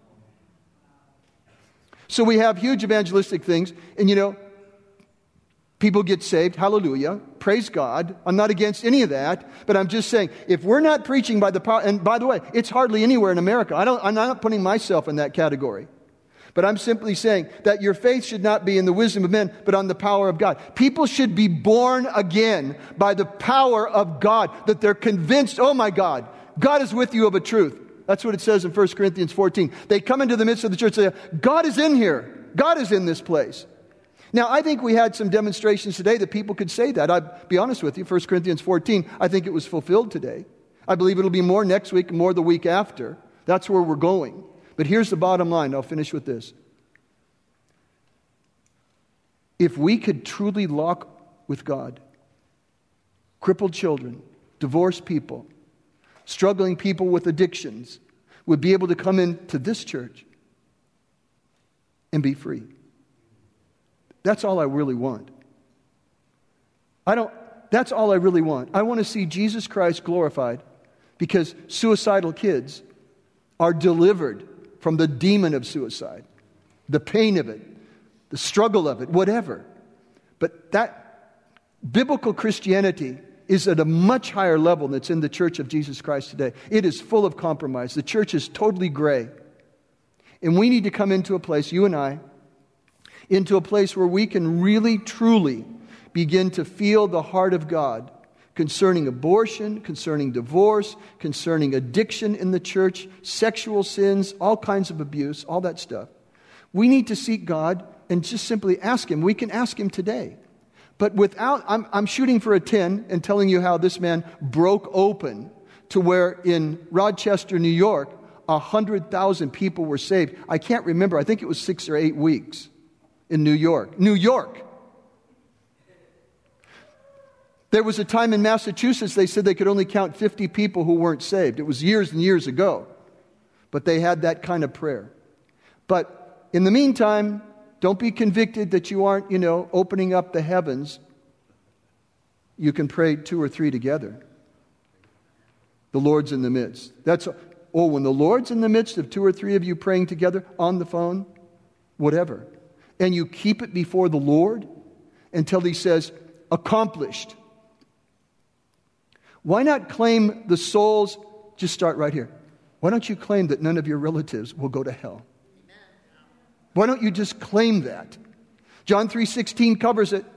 So we have huge evangelistic things, and you know, people get saved. Hallelujah. Praise God. I'm not against any of that, but I'm just saying, if we're not preaching by the power, and by the way, it's hardly anywhere in America. I don't, I'm not putting myself in that category. But I'm simply saying that your faith should not be in the wisdom of men, but on the power of God. People should be born again by the power of God, that they're convinced, oh my God, God is with you of a truth. That's what it says in First Corinthians fourteen. They come into the midst of the church and say, God is in here. God is in this place. Now, I think we had some demonstrations today that people could say that. I'll be honest with you, First Corinthians fourteen, I think it was fulfilled today. I believe it'll be more next week, more the week after. That's where we're going. But here's the bottom line. I'll finish with this. If we could truly lock with God, crippled children, divorced people, struggling people with addictions would be able to come into this church and be free. That's all I really want. I don't, that's all I really want. I want to see Jesus Christ glorified, because suicidal kids are delivered from the demon of suicide, the pain of it, the struggle of it, whatever. But that biblical Christianity is at a much higher level than it's in the Church of Jesus Christ today. It is full of compromise. The church is totally gray. And we need to come into a place, you and I, into a place where we can really, truly begin to feel the heart of God concerning abortion, concerning divorce, concerning addiction in the church, sexual sins, all kinds of abuse, all that stuff. We need to seek God and just simply ask Him. We can ask Him today. But without, I'm, I'm shooting for a ten and telling you how this man broke open to where in Rochester, New York, one hundred thousand people were saved. I can't remember. I think it was six or eight weeks in New York. New York. There was a time in Massachusetts they said they could only count fifty people who weren't saved. It was years and years ago. But they had that kind of prayer. But in the meantime, don't be convicted that you aren't, you know, opening up the heavens. You can pray two or three together. The Lord's in the midst. That's oh, when the Lord's in the midst of two or three of you praying together on the phone, whatever, and you keep it before the Lord until He says, accomplished. Why not claim the souls? Just start right here. Why don't you claim that none of your relatives will go to hell? Why don't you just claim that? John three sixteen covers it.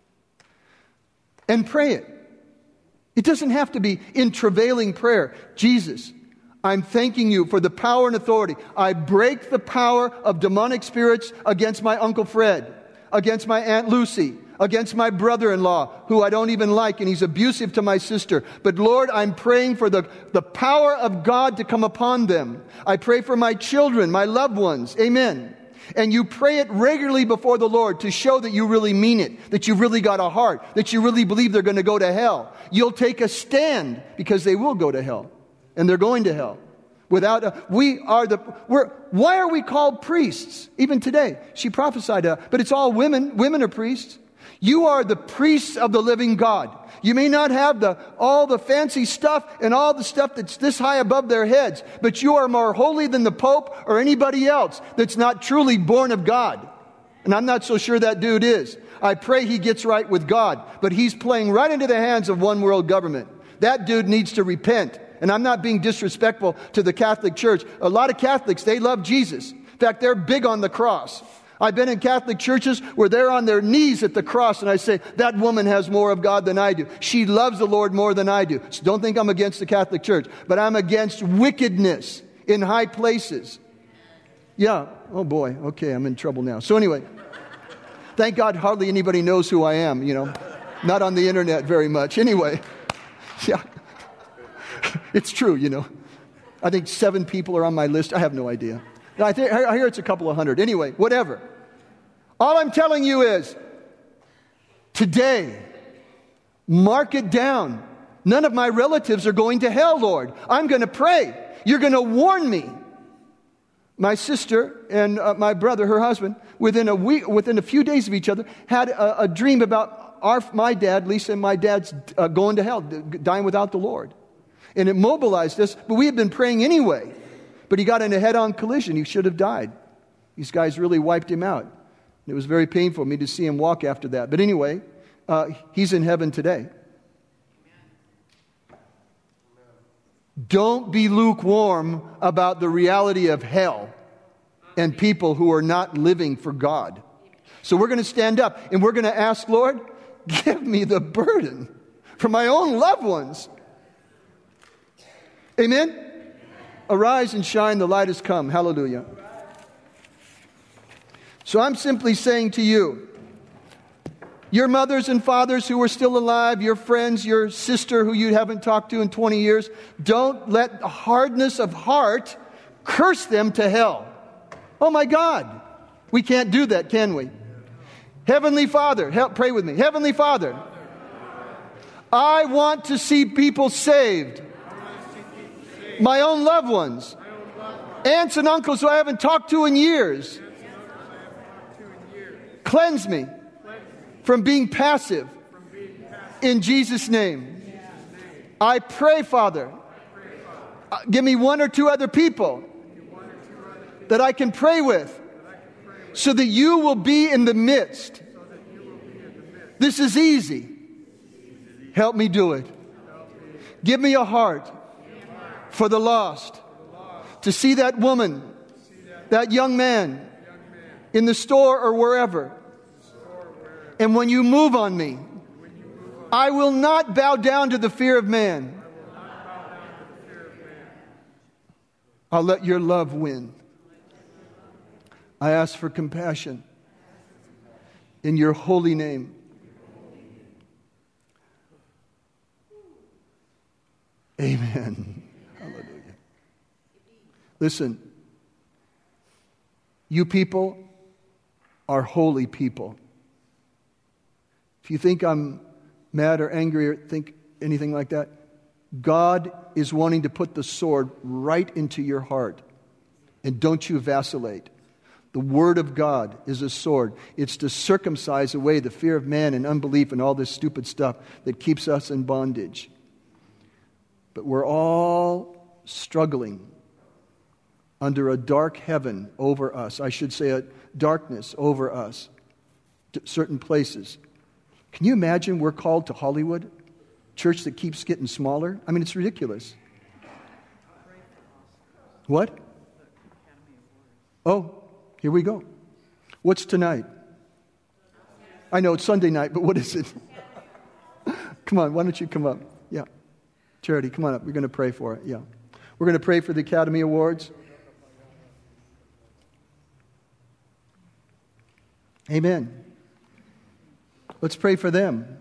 And pray it. It doesn't have to be in travailing prayer. Jesus, I'm thanking you for the power and authority. I break the power of demonic spirits against my Uncle Fred, against my Aunt Lucy, against my brother-in-law, who I don't even like, and he's abusive to my sister. But Lord, I'm praying for the, the power of God to come upon them. I pray for my children, my loved ones. Amen. And you pray it regularly before the Lord to show that you really mean it, that you've really got a heart, that you really believe they're going to go to hell. You'll take a stand because they will go to hell, and they're going to hell. Without a, we are the we're why are we called priests? Even today, she prophesied, uh, but it's all women. Women are priests. You are the priests of the living God. You may not have the all the fancy stuff and all the stuff that's this high above their heads, but you are more holy than the Pope or anybody else that's not truly born of God. And I'm not so sure that dude is. I pray he gets right with God, but he's playing right into the hands of one world government. That dude needs to repent. And I'm not being disrespectful to the Catholic Church. A lot of Catholics, they love Jesus. In fact, they're big on the cross. I've been in Catholic churches where they're on their knees at the cross, and I say, that woman has more of God than I do. She loves the Lord more than I do. So don't think I'm against the Catholic Church, but I'm against wickedness in high places. Yeah. Oh boy. Okay, I'm in trouble now. So anyway, thank God hardly anybody knows who I am, you know. Not on the internet very much. Anyway, yeah. It's true, you know. I think seven people are on my list. I have no idea. I, think, I hear it's a couple of hundred. Anyway, whatever. All I'm telling you is, today, mark it down. None of my relatives are going to hell, Lord. I'm going to pray. You're going to warn me. My sister and uh, my brother, her husband, within a week, within a few days of each other, had a, a dream about our, my dad, Lisa, and my dad's uh, going to hell, dying without the Lord. And it mobilized us, but we had been praying anyway. But he got in a head-on collision. He should have died. These guys really wiped him out. It was very painful for me to see him walk after that. But anyway, uh, he's in heaven today. Don't be lukewarm about the reality of hell and people who are not living for God. So we're going to stand up and we're going to ask, Lord, give me the burden for my own loved ones. Amen? Arise and shine, the light has come. Hallelujah. So I'm simply saying to you, your mothers and fathers who are still alive, your friends, your sister who you haven't talked to in twenty years, don't let the hardness of heart curse them to hell. Oh my God. We can't do that, can we? Heavenly Father, help pray with me. Heavenly Father, I want to see people saved. My own loved ones, aunts and uncles who I haven't talked to in years. Cleanse me from being passive in Jesus' name. I pray, Father, give me one or two other people that I can pray with, so that you will be in the midst. This is easy. Help me do it. Give me a heart for the lost, to see that woman, that young man in the store or wherever. And when you move on me, I will not bow down to the fear of man. I'll let your love win. I ask for compassion in your holy name. Amen. Hallelujah. Listen, you people are holy people. If you think I'm mad or angry or think anything like that, God is wanting to put the sword right into your heart. And don't you vacillate. The Word of God is a sword. It's to circumcise away the fear of man and unbelief and all this stupid stuff that keeps us in bondage. But we're all struggling under a dark heaven over us. I should say a darkness over us, to certain places. Can you imagine we're called to Hollywood? Church that keeps getting smaller? I mean, it's ridiculous. What? Oh, here we go. What's tonight? I know it's Sunday night, but what is it? Come on, why don't you come up? Yeah. Charity, come on up. We're going to pray for it. Yeah. We're going to pray for the Academy Awards. Amen. Let's pray for them.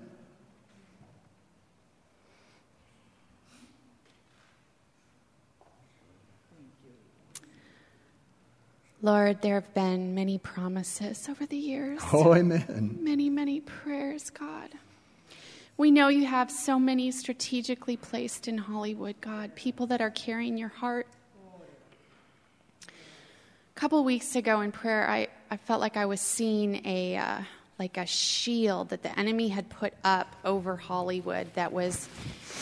Lord, there have been many promises over the years. Oh, amen. Many, many prayers, God. We know you have so many strategically placed in Hollywood, God, people that are carrying your heart. A couple weeks ago in prayer, I, I felt like I was seeing a uh, like a shield that the enemy had put up over Hollywood that was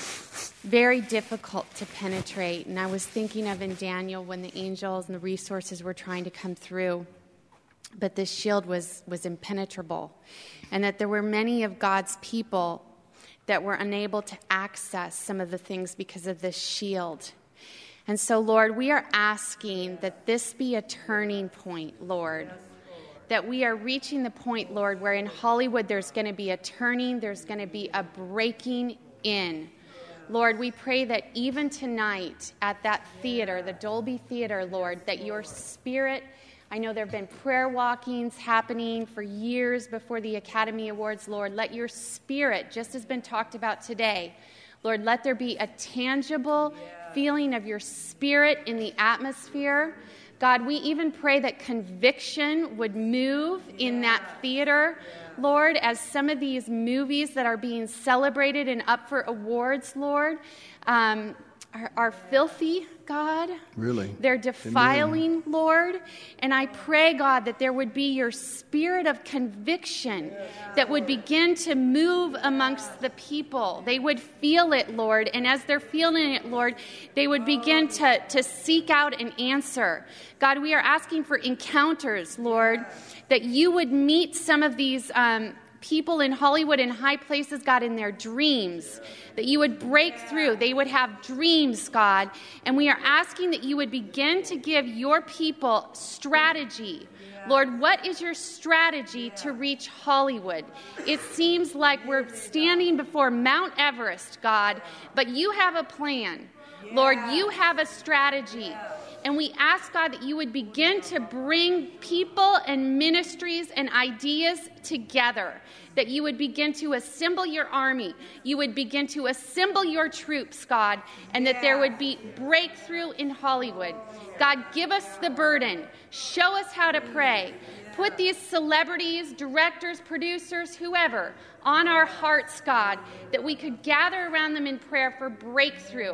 very difficult to penetrate. And I was thinking of in Daniel when the angels and the resources were trying to come through, but this shield was, was impenetrable. And that there were many of God's people that were unable to access some of the things because of this shield. And so, Lord, we are asking that this be a turning point, Lord. That we are reaching the point, Lord, where in Hollywood there's going to be a turning, there's going to be a breaking in. Lord, we pray that even tonight at that theater, the Dolby Theater, Lord, that your Spirit, I know there have been prayer walkings happening for years before the Academy Awards, Lord. Let your Spirit, just as been talked about today, Lord, let there be a tangible feeling of your Spirit in the atmosphere. God, we even pray that conviction would move in that theater, Lord, as some of these movies that are being celebrated and up for awards, Lord, um, are, are filthy, God. Really? They're defiling, Amen. Lord. And I pray, God, that there would be your spirit of conviction that would begin to move amongst the people. They would feel it, Lord. And as they're feeling it, Lord, they would begin to, to seek out an answer. God, we are asking for encounters, Lord, that you would meet some of these um, people in Hollywood in high places, God, in their dreams, that you would break through. They would have dreams, God. And we are asking that you would begin to give your people strategy. Lord, what is your strategy to reach Hollywood? It seems like we're standing before Mount Everest, God, but you have a plan. Lord, you have a strategy. And we ask, God, that you would begin to bring people and ministries and ideas together, that you would begin to assemble your army, you would begin to assemble your troops, God, and that there would be breakthrough in Hollywood. God, give us the burden. Show us how to pray. Put these celebrities, directors, producers, whoever, on our hearts, God, that we could gather around them in prayer for breakthrough.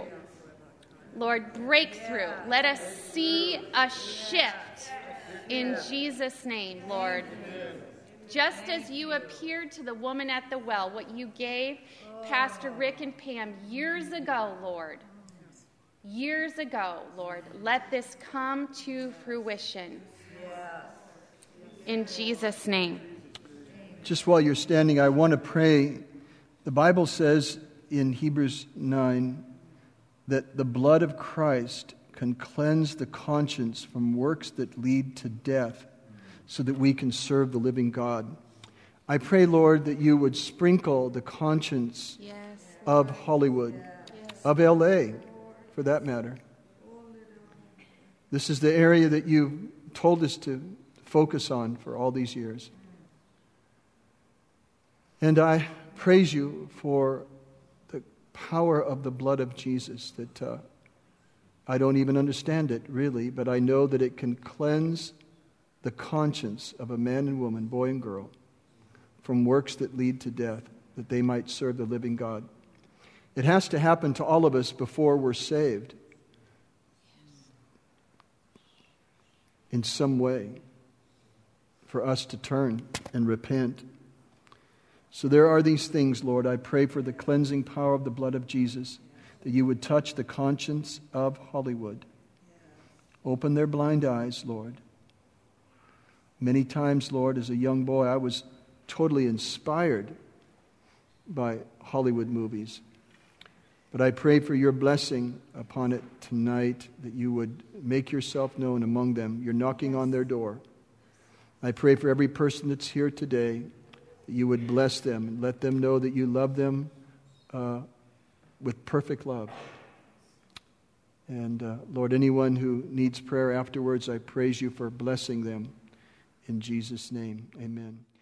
Lord, breakthrough. Let us see a shift in Jesus' name, Lord. Just as you appeared to the woman at the well, what you gave Pastor Rick and Pam years ago, Lord. years ago, Lord. Let this come to fruition. In Jesus' name. Just while you're standing, I want to pray. The Bible says in Hebrews nine that the blood of Christ can cleanse the conscience from works that lead to death so that we can serve the living God. I pray, Lord, that you would sprinkle the conscience Yes. of Hollywood, of L A, for that matter. This is the area that you told us to focus on for all these years. And I praise you for the power of the blood of Jesus that uh, I don't even understand it really, but I know that it can cleanse the conscience of a man and woman, boy and girl, from works that lead to death, that they might serve the living God. It has to happen to all of us before we're saved in some way for us to turn and repent. So there are these things, Lord. I pray for the cleansing power of the blood of Jesus, that you would touch the conscience of Hollywood. Open their blind eyes, Lord. Many times, Lord, as a young boy, I was totally inspired by Hollywood movies. But I pray for your blessing upon it tonight, that you would make yourself known among them. You're knocking on their door. I pray for every person that's here today, that you would bless them and let them know that you love them uh, with perfect love. And uh, Lord, anyone who needs prayer afterwards, I praise you for blessing them. In Jesus' name, amen.